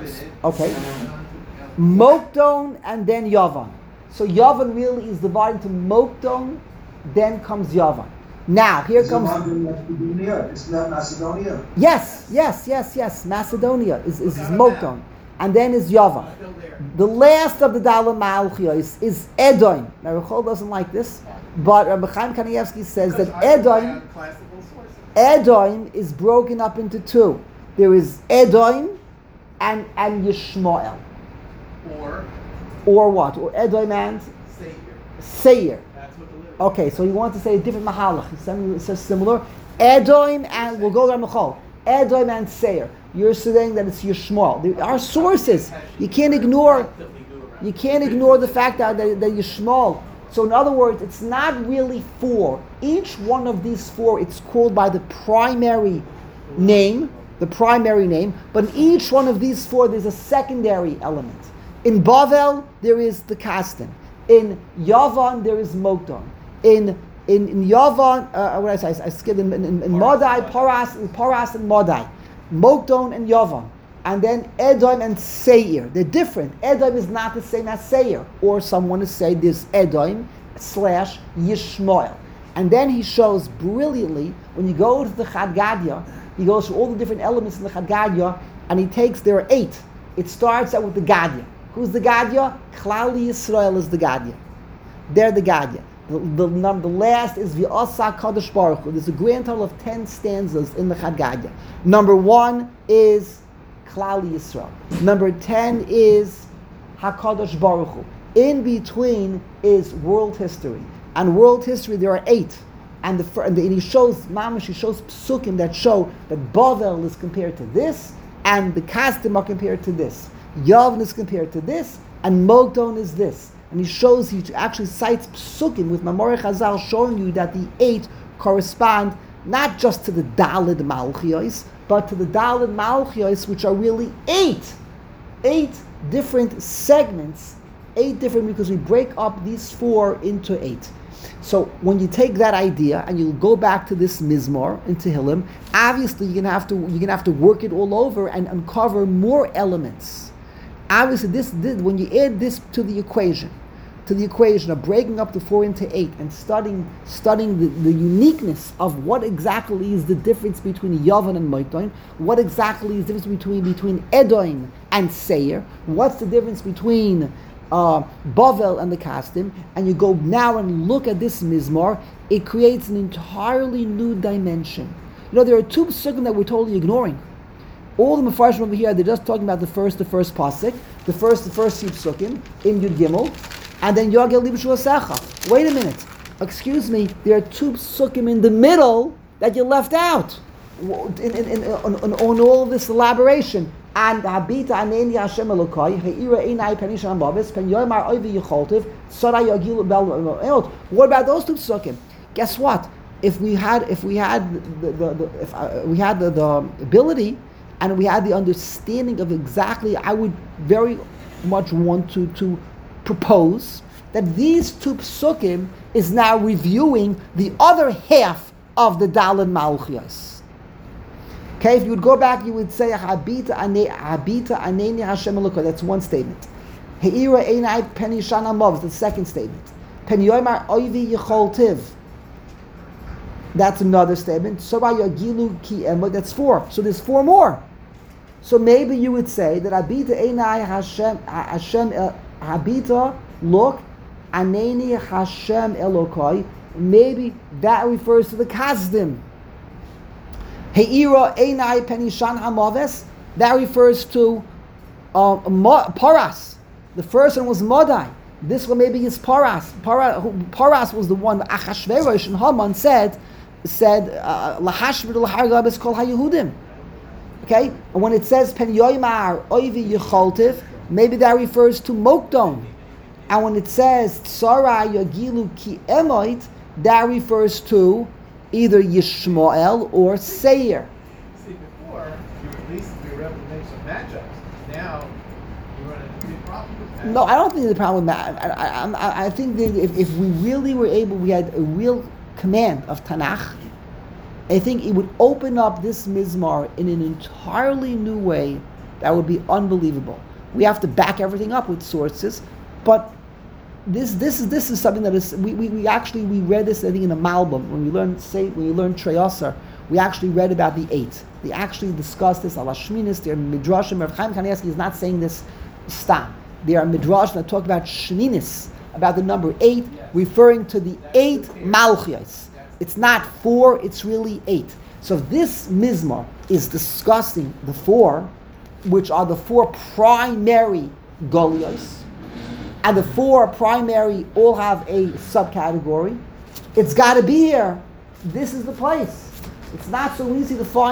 Mokdon and then Yavan. So Yavan really is divided into Mokdon, then comes Yavan. Now, here comes...
Macedonia? Isn't that Macedonia?
Yes. Macedonia is Mokdon. And then is Yavan. The last of the Dalam Malchios is Edom. Now, Rechol doesn't like this, but Rabbi Chaim Kanievsky says that Edom is broken up into 2. There is Edom and Yishmael. Or what? Or Edom and Seir.
That's what the lyric.
Okay, so you want to say a different mahalach. It says similar. Edom and we'll go to Rechol. Edom and Seir. You're saying that it's Yishmael. There are sources. You can't ignore. You can't ignore the fact that Yishmael. So in other words, it's not really four. Each one of these four, it's called by the primary name, but in each one of these four, there's a secondary element. In Bavel, there is the Kastin. In Yavan, there is Mokdon. In Yavan, what did I say? I skipped in Modai, Paras and Modai. Mokdon and Yavan. And then Edom and Seir. They're different. Edom is not the same as Seir. Or someone to say there's Edom / Yishmael. And then he shows brilliantly, when you go to the Chad Gadya, he goes through all the different elements in the Chad Gadya, and he takes, there are 8. It starts out with the Gadya. Who's the Gadya? Klal Yisrael is the Gadya. They're the Gadya. The last is V'asa Kadosh Baruch Hu. There's a grand total of 10 stanzas in the Chad Gadya. Number 1 is Klal Yisrael. Number 10 is HaKadosh Baruch Hu. In between is world history. And world history, there are 8. And he shows psukim that show that Bavel is compared to this, and the Kasdim are compared to this. Yavn is compared to this, and Mogdon is this. And he actually cites psukim with Mamorei Chazal showing you that the 8 correspond not just to the Daled Malchios, but to the Daled Malchios, which are really 8 different segments, 8 different, because we break up these 4 into 8. So when you take that idea and you go back to this Mizmor in Tehillim, obviously you're gonna have to work it all over and uncover more elements. Obviously, this when you add this to the equation of breaking up the 4 into 8 and studying the uniqueness of what exactly is the difference between Yavan and Moitain, what exactly is the difference between Edom and Seir, what's the difference between Bavel and the Kasdim, and you go now and look at this Mizmor, it creates an entirely new dimension. There are 2 psukim that we're totally ignoring. All the Mefarshim over here, they're just talking about the first pasuk, the first few psukim in Yud Gimel, and then Yagel Libshu Asecha. Wait a minute, excuse me, there are 2 psukim in the middle that you left out on all this elaboration. And Habita Aneni Hashem Elokai, Heira Einai Penishan Babis, Pen Yomar Oivi Yecholtiv, Sara Yagil Bel. What about those 2 psukim? Guess what? If we had the ability and we had the understanding of exactly, I would very much want to propose that these 2 psukim is now reviewing the other half of the Daled Malchios. Okay, if you would go back, you would say Habita Aneni Hashem Elokai. That's one statement. Heira Einai Penishan Amav. That's the second statement. Pen Yomar Oivi Yecholtiv. That's another statement. Sora Yagilu Ki Emod. That's 4. So there's 4 more. So maybe you would say that Habita Einai Hashem Habita look Aneni Hashem Elokai. Maybe that refers to the Kasdim. Heira Einai Penishan Hamaves, that refers to Paras. The first one was Modai. This one maybe is Paras. Paras was the one Achashverosh and Haman said Lahashvir Lahargab is called HaYehudim. Okay? And when it says Pen Yoimar Oivi Yecholtiv, maybe that refers to Mokdon. And when it says Tsara Yagilu Ki Emoit, that refers to either Yishmael or Seir.
See, before, you were able to make some matchups. Now, you run into a big problem with that.
No, I don't think there's a problem with that. I think that if we really were able, we had a real command of Tanakh, I think it would open up this Mizmar in an entirely new way that would be unbelievable. We have to back everything up with sources, but this is something that is we read this, I think, in a Malbim when we learned Treyasar. We actually read about the 8. They actually discussed this ala Shminis. They're midrashim. Rav Chaim Kanievsky is not saying this stam. They are midrash that talk about Shminis, about the number 8, referring to the 8 Malchios. It's not 4; it's really 8. So this Mizmar is discussing the 4, which are the 4 primary Golios. And the 4 primary all have a subcategory. It's got to be here. This is the place. It's not so easy to find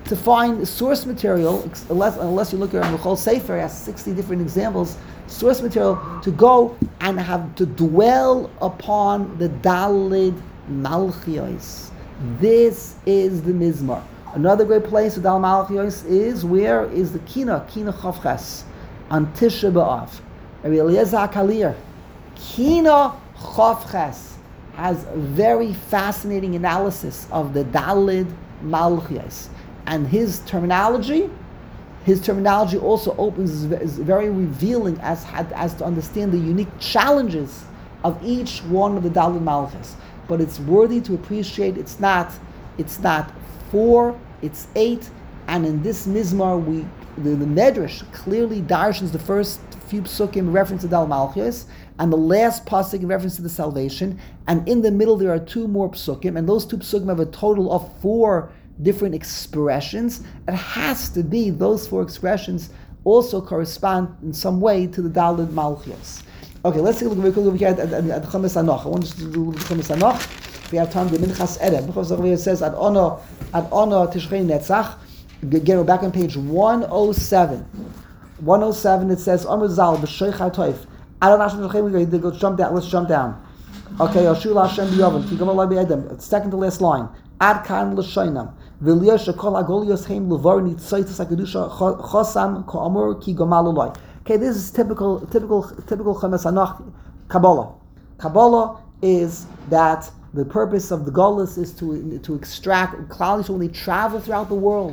to find source material, unless you look at the whole Sefer, it has 60 different examples, source material to go and have to dwell upon the Dalid Malchios. This is the Mizmar. Another great place for Dalid Malchios is where is the Kina Chavches, on Tisha B'Av. Rabbi Eliezer Kalir, Kina Chavches has a very fascinating analysis of the Dalid Malchios. And his terminology also is very revealing as to understand the unique challenges of each one of the Dalid Malchus. But it's worthy to appreciate. It's not 4, it's 8. And in this Mizmar, the Medrash clearly darshans the first few psukim in reference to Dalid Malchus, and the last pasuk in reference to the salvation. And in the middle there are 2 more psukim, and those 2 psukim have a total of 4 different expressions. It has to be those 4 expressions also correspond in some way to the Dalid Malchios. Okay, let's take a look over here at Chumash Hanoch. I want us to do Chumash Hanoch. We have time to Minchas Erev. Because it says Ad Ono Tishrei Netzach. Get back on page 107. 107 it says Amr Zal b'Sheich HaToif. Let's jump down. Okay, Yoshua Hashem b'Yovan. Ki Gamal B'Edem. Second to last line. Ad Kan L'Shoinam. V'Liyosha Kol Agolios Heim L'Var Nitzaitis HaKedusha Chosam Ka'amur Ki Gamal L'Loi. Okay, this is typical Chumash Hanoch Kabbalah. Kabbalah is that the purpose of the Golus is to extract Klal Yisrael when they travel throughout the world.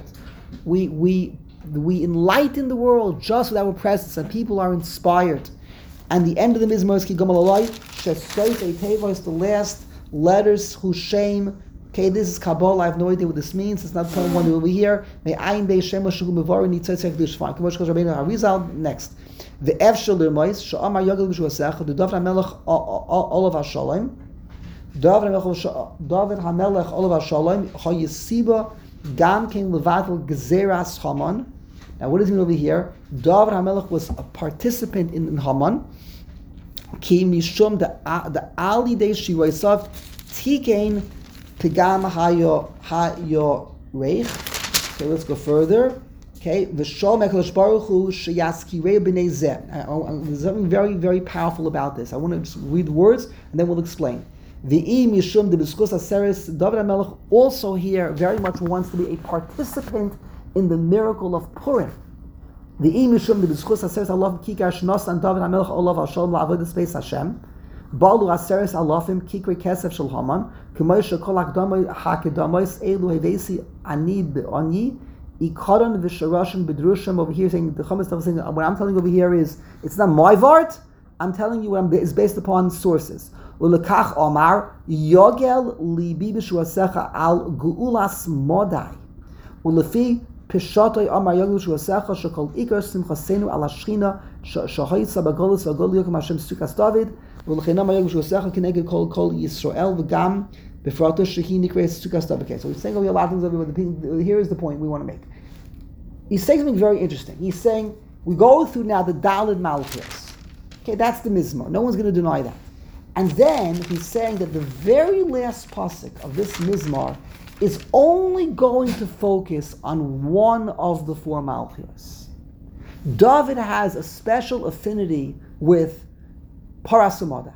We enlighten the world just with our presence, and people are inspired. And the end of the Mizmor is Ki Gamal L'Loi. Shesoit Eiteva is the last letters Hushem. Okay, this is Kabbalah. I have no idea what this means. It's not telling one over here. May Ayin Bei Shem Shugum Mevar Nitzatz Hekdush. Fine. Kimosh Kosh Rabbeinu Harizal. Next. The Efshel Lermois Sha'amar Yagel B'Shuasech. The David HaMelech Olav HaShalom. David HaMelech Olav HaShalom. Chayisiba Gam King Levatel Gezeras Haman. Now, what does it mean over here? David HaMelech was a participant in Haman. Ki Mishum the Ali Dei Shiroisav Tikein Pigam hayo reich. Okay, let's go further. Okay, v'shol mekalosh baruch hu sheyaskirei b'nei zeh. There's something very, very powerful about this. I want to just read the words and then we'll explain. V'i mishum de b'skus aseres. David HaMelech also here very much wants to be a participant in the miracle of Purim. V'i mishum de b'skus aseres alav kikar shnos and David HaMelech olav hashalom la'avodas beis Hashem. Balu aseres alafim kikre kesef shel Haman. K'moisha kol akdamai hakedamos elu hevesi ani be'ani ikaron v'sharashim bedrushim. Over here saying the Chumash is saying what I'm telling over here is it's not my vart. I'm telling you what is based upon sources. Ulekach Omar Yogel libi b'shuasecha al guulas modai ulefi pishatoi Omar Yogel b'shuasecha shekol ikar simchasenu al hashchina shahayitza bagolus v'agol yokem Hashem sukas David ulchinam Yogel b'shuasecha kineged kol Yisrael v'gam b'frato shehi nikreis sukas David. Okay, so he's saying over a lot of things over here. Here is the point we want to make. He's saying something very interesting. He's saying we go through now the Dalid Malchus. Okay, that's the Mizmor. No one's going to deny that. And then he's saying that the very last pasuk of this Mizmar is only going to focus on one of the 4 Malchus. David has a special affinity with Parasumadai.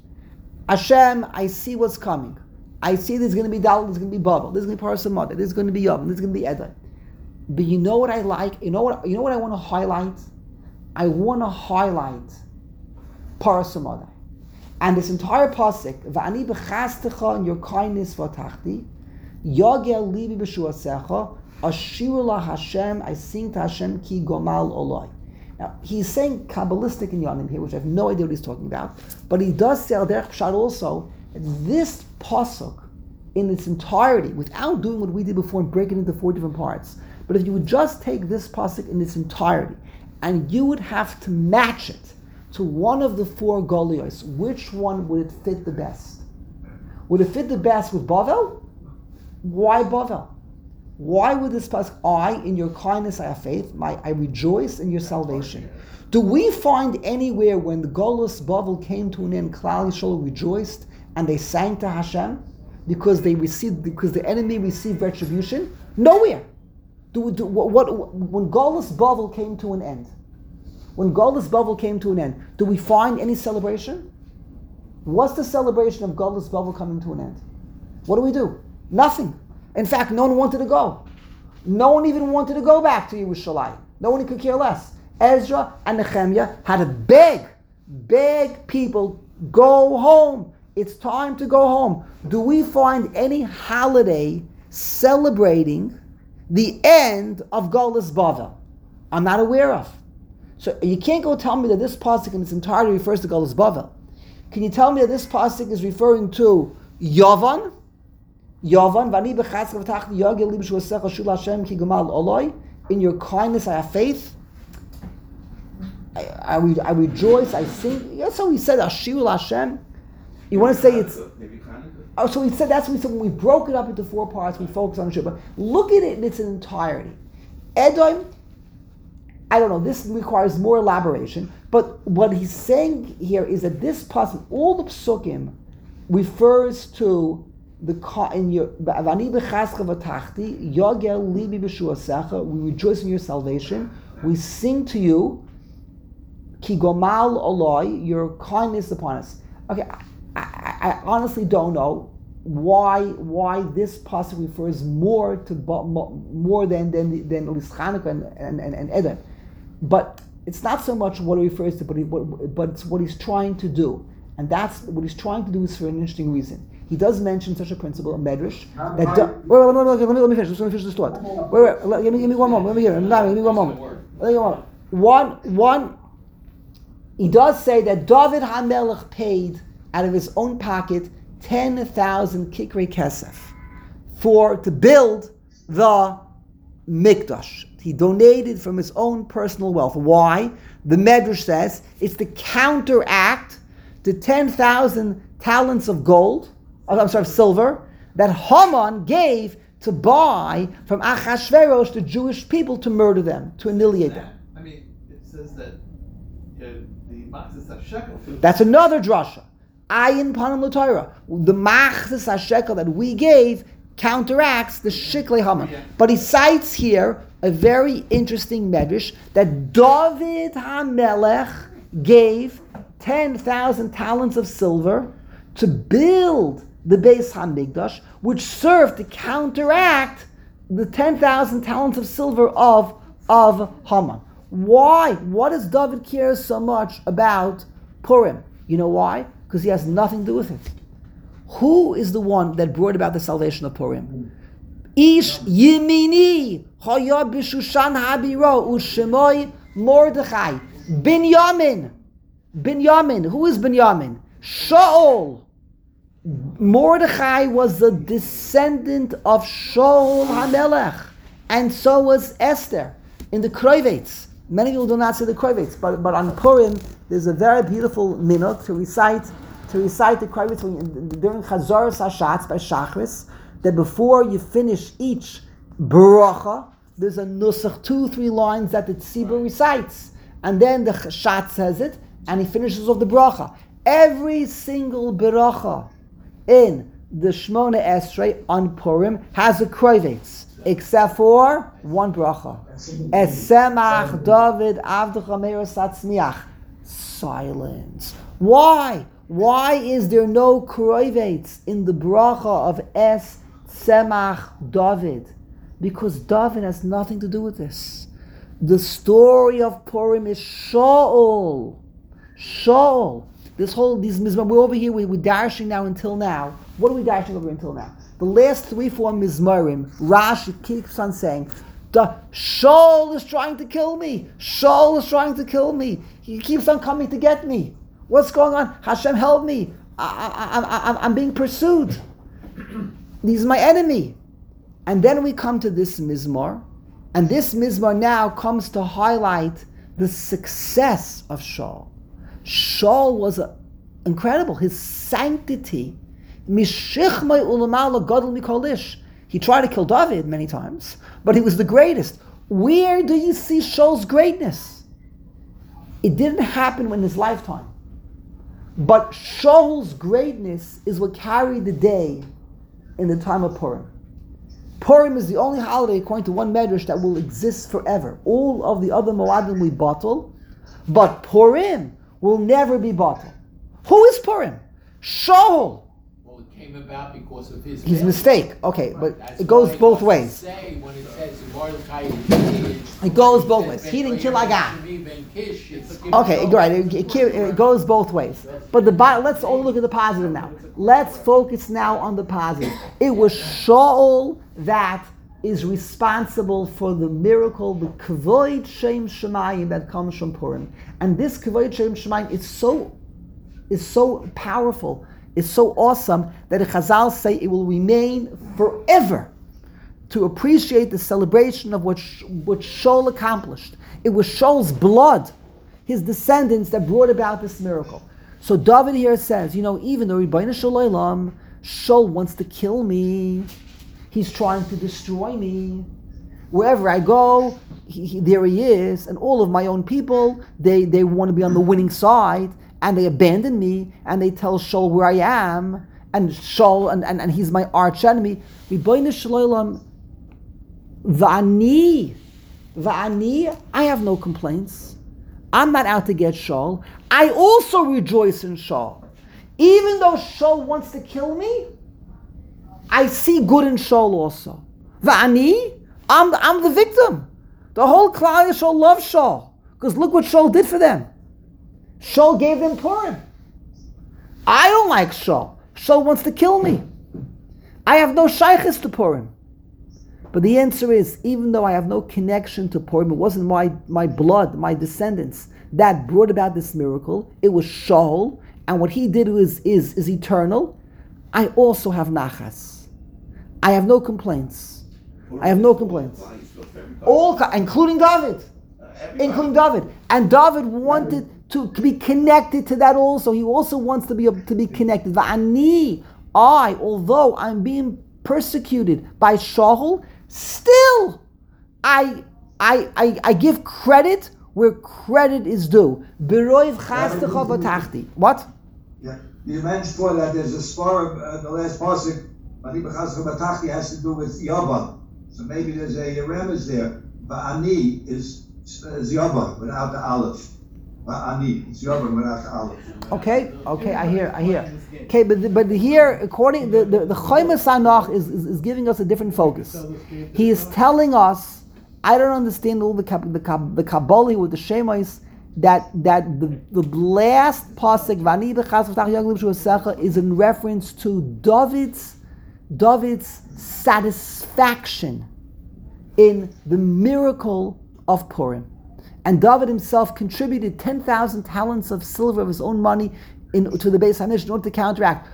Hashem, I see what's coming. I see there's going to be Daled, there's going to be Babel, there's going to be Parasumadai, there's going to be Yom, there's going to be Edom. But you know what I like? You know what I want to highlight? I want to highlight Parasumadai. And this entire pasuk, V'ani b'chastecha in your kindness v'atachti, Yagel libi b'shuasecha, Ashiru la Hashem, I sing to Hashem ki gomal oloi. Now, he's saying Kabbalistic in Yanim here, which I have no idea what he's talking about, but he does say al derech pshat also, that this pasuk in its entirety, without doing what we did before and break it into 4 different parts, but if you would just take this pasuk in its entirety, and you would have to match it to one of the 4 Golios, which one would it fit the best? Would it fit the best with Bavel? Why Bavel? Why would this pasuk, in your kindness I have faith, I rejoice in your salvation? Do we find anywhere when the Golos Bavel came to an end, Klal Yisrael rejoiced and they sang to Hashem because the enemy received retribution? Nowhere. When Golus Bavel came to an end, do we find any celebration? What's the celebration of Golus Bavel coming to an end? What do? Nothing. In fact, no one wanted to go. No one even wanted to go back to Yerushalayim. No one could care less. Ezra and Nehemiah had to beg people, go home. It's time to go home. Do we find any holiday celebrating the end of Golus Bavel? I'm not aware of. So you can't go tell me that this pasuk in its entirety refers to Golus Bavel. Can you tell me that this pasuk is referring to Yavan? Vani b'chatzka v'tachti yagel li b'shuasecha shul Hashem ki gamal oloi. In your kindness I have faith. I rejoice, I sing. That's how he said, Ashir Hashem. You want to say it's... Oh, so he said, that's what he said, when we broke it up into 4 parts, we focus on Ashir. But look at it in its entirety. Edom, I don't know, this requires more elaboration, but what he's saying here is that this pasuk, all the psukim, refers to the in your Avani b'chaschcha v'tachti yagel libi b'shuasecha. We rejoice in your salvation. We sing to you, ki gomal oloi, your kindness upon us. Okay, I honestly don't know why this pasuk refers more to more than at least Chanukah and Edom. But it's not so much what it refers to, but it's what he's trying to do. And that's what he's trying to do is for an interesting reason. He does mention such a principle, a medrash, that... Let me finish this thought. Give me one moment. Give me one moment. He does say that David HaMelech paid out of his own pocket 10,000 kikrei kesef to build the Mikdash. He donated from his own personal wealth. Why? The Medrash says it's the counteract to 10,000 talents of silver that Haman gave to buy from Achashverosh the Jewish people to murder them, to annihilate them.
I mean, it says that the machzis hashekel.
That's another drasha. Ayin panim l'Torah. The machzis hashekel that we gave counteracts the shiklei Haman. But he cites here a very interesting medrash that David HaMelech gave 10,000 talents of silver to build the Beis HaMikdash, which served to counteract the 10,000 talents of silver of Haman. Why? What does David care so much about Purim? You know why? Because he has nothing to do with it. Who is the one that brought about the salvation of Purim? Ish Yimini Haya B'Shushan Habiro U'Shemoi Mordechai Binyamin. Who is Binyamin? Shaul. Mordechai was a descendant of Shaul HaMelech, and so was Esther in the Kroivets. Many people do not say the Kroivets, but on Purim there's a very beautiful minhag to recite the Kroivets during Chazoros Hashatz by Shachris, that before you finish each bracha, there's a nusach, 2-3 lines that the tzibur recites, and then the Shat says it, and he finishes off the bracha. Every single bracha in the Shmona Esrei on Purim has a kroivets, except for one bracha. Esemach David Avdecha Meir Satzmiach. Silence. Why? Why is there no kroivets in the bracha of Es Semach David? Because David has nothing to do with this. The story of Purim is Shaul. These mizmor, we're over here, we're dashing now until now. What are we dashing over until now? The last 3-4 mizmorim, Rashi keeps on saying, Shaul is trying to kill me. He keeps on coming to get me. What's going on? Hashem, help me. I'm being pursued. He's my enemy. And then we come to this mizmor, and this mizmor now comes to highlight the success of Shaul. Shaul was incredible. His sanctity. He tried to kill David many times, but he was the greatest. Where do you see Shaul's greatness? It didn't happen in his lifetime. But Shaul's greatness is what carried the day in the time of Purim. Purim is the only holiday, according to one medrash, that will exist forever. All of the other Moadim we bottle, but Purim will never be bottled. Who is Purim? Shaul.
Well, it came about because of his
mistake. Okay, but
That's
it goes
why
both
doesn't
ways.
Say when it says Mordechai is
It goes both ways. He didn't kill Agag. Okay, right. It goes both ways. But let's all look at the positive now. Let's focus now on the positive. It was Shaul that is responsible for the miracle, the Kavod Shem Shemayim that comes from Purim. And this Kavod Shem Shemayim is so powerful, is so awesome that the Chazal say it will remain forever to appreciate the celebration of what Shaul accomplished. It was Shaul's blood, his descendants, that brought about this miracle. So David here says, even though Rebbeinu Shalom, Shaul wants to kill me, he's trying to destroy me. Wherever I go, there he is, and all of my own people, they want to be on the winning side, and they abandon me, and they tell Shaul where I am, and Shaul, and he's my arch enemy. Rebbeinu Shalom, Va'ani, I have no complaints. I'm not out to get Shaul. I also rejoice in Shaul. Even though Shaul wants to kill me, I see good in Shaul also. Va'ani, I'm the victim. The whole Klal Yisrael loves Shaul, because look what Shaul did for them. Shaul gave them Purim. I don't like Shaul. Shaul wants to kill me. I have no shaykhis to Purim. But the answer is, even though I have no connection to Purim, it wasn't my blood, my descendants, that brought about this miracle. It was Shaul, and what he did is eternal. I also have nachas. I have no complaints. All, including David. And David wanted to be connected to that also. He also wants to be connected. Va'ani, although I'm being persecuted by Shaul, still, I give credit where credit is due. Beroiv chastecha v'tachti. What?
Yeah. You mentioned before that there's a spar, the last pasuk, Beroiv chastecha v'tachti has to do with Yavan. So maybe there's a remez there. Ba'ani is Yavan without the aleph. Ba'ani, it's Yavan without the aleph.
Okay, I hear. Okay, but here, according the Chomas Anach is giving us a different focus. He is telling us, I don't understand all the Kabbalah with the Shemais, that the last pasuk Vani b'chas v'tach yaglib shuasecha is in reference to David's satisfaction in the miracle of Purim. And David himself contributed 10,000 talents of silver of his own money to the Beis Hanish in order to counteract.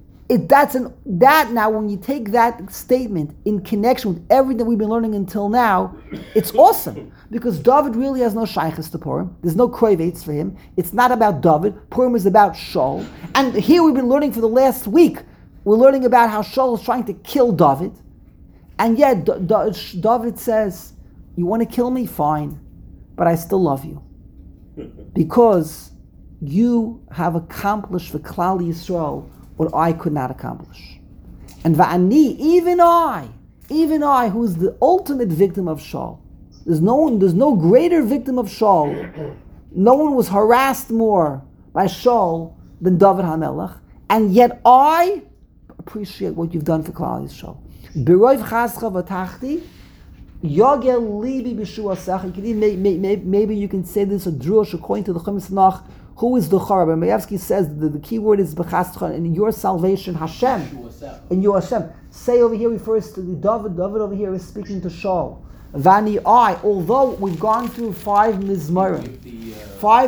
Now, when you take that statement in connection with everything we've been learning until now, it's awesome. Because David really has no shaykhis to Purim. There's no kroivetz for him. It's not about David. Purim is about Shaul. And here we've been learning for the last week, we're learning about how Shaul is trying to kill David. And yet, David says, you want to kill me? Fine. But I still love you. Because you have accomplished for Klal Yisrael what I could not accomplish. And Va'ani, even I, who is the ultimate victim of Shaul. There's no greater victim of Shaul. No one was harassed more by Shaul than David HaMelech. And yet I appreciate what you've done for Klal Yisrael. Beroiv chascha v'tachti, yogel libi b'shua secha. Maybe you can say this a drush according to the Chomas Anach. Who is the Chara? But Mayevsky says the key word is b'chascha, and in your salvation, Hashem. In your Hashem. Say over here refers to the David. David over here is speaking to Shaul. Vani I. Although we've gone through 5 mizmarim. 5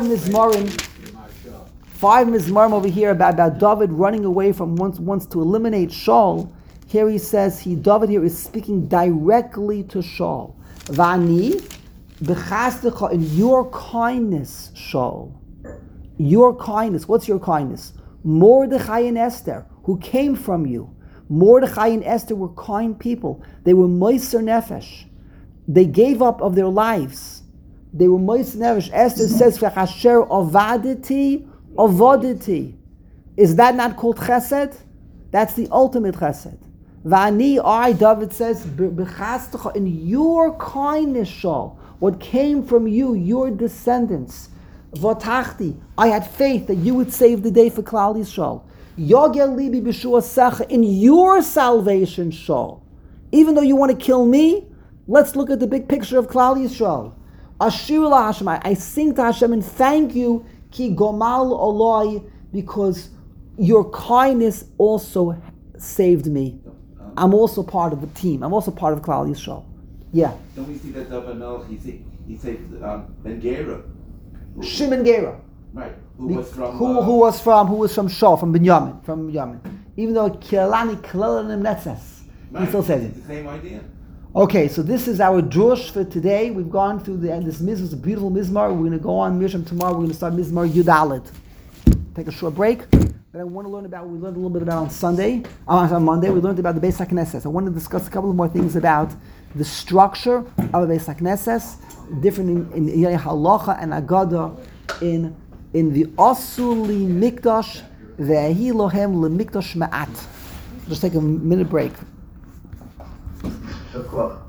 mizmarim over here about David running away from wants to eliminate Shaul. Here he says David here is speaking directly to Shaul. Vani b'chasdecha, in your kindness, Shaul. Your kindness. What's your kindness? Mordechai and Esther, who came from you. Mordechai and Esther were kind people. They were moiser nefesh. They gave up of their lives. They were moiser nefesh. Esther says, "V'chasher avaditi." Is that not called chesed? That's the ultimate chesed. Va'ani, I, David says, b'chastecha, in your kindness, Shaul, what came from you, your descendants, v'tachti, I had faith that you would save the day for Klal Yisrael. Yogel libi b'shua secha, in your salvation, Shaul. Even though you want to kill me, let's look at the big picture of Klal Yisrael. Ashir la Hashem, I sing to Hashem and thank you, ki gomal oloi, because your kindness also saved me. I'm also part of the team. I'm also part of Klal Yisrael. Yeah.
Don't we see that David Melch, he saved Ben Gera?
Shimon Gera.
Right. Who was from
Shaul, from Binyamin. Even though Kilani Kilalanim Netzes, he still says it.
It's the same idea.
Okay, so this is our drush for today. We've gone through this mizmar, it's a beautiful mizmar. We're going to go on Misham tomorrow. We're going to start mizmar Yudalit. Take a short break. But I want to learn about, we learned a little bit about on Monday, we learned about the Beis HaKnesses. I want to discuss a couple of more things about the structure of a Beis HaKnesses, different in Halacha and Agada, in the Asuli Mikdash, Ve'ahi Lohem Le Mikdash Ma'at. Just take a minute break.
Shakwa.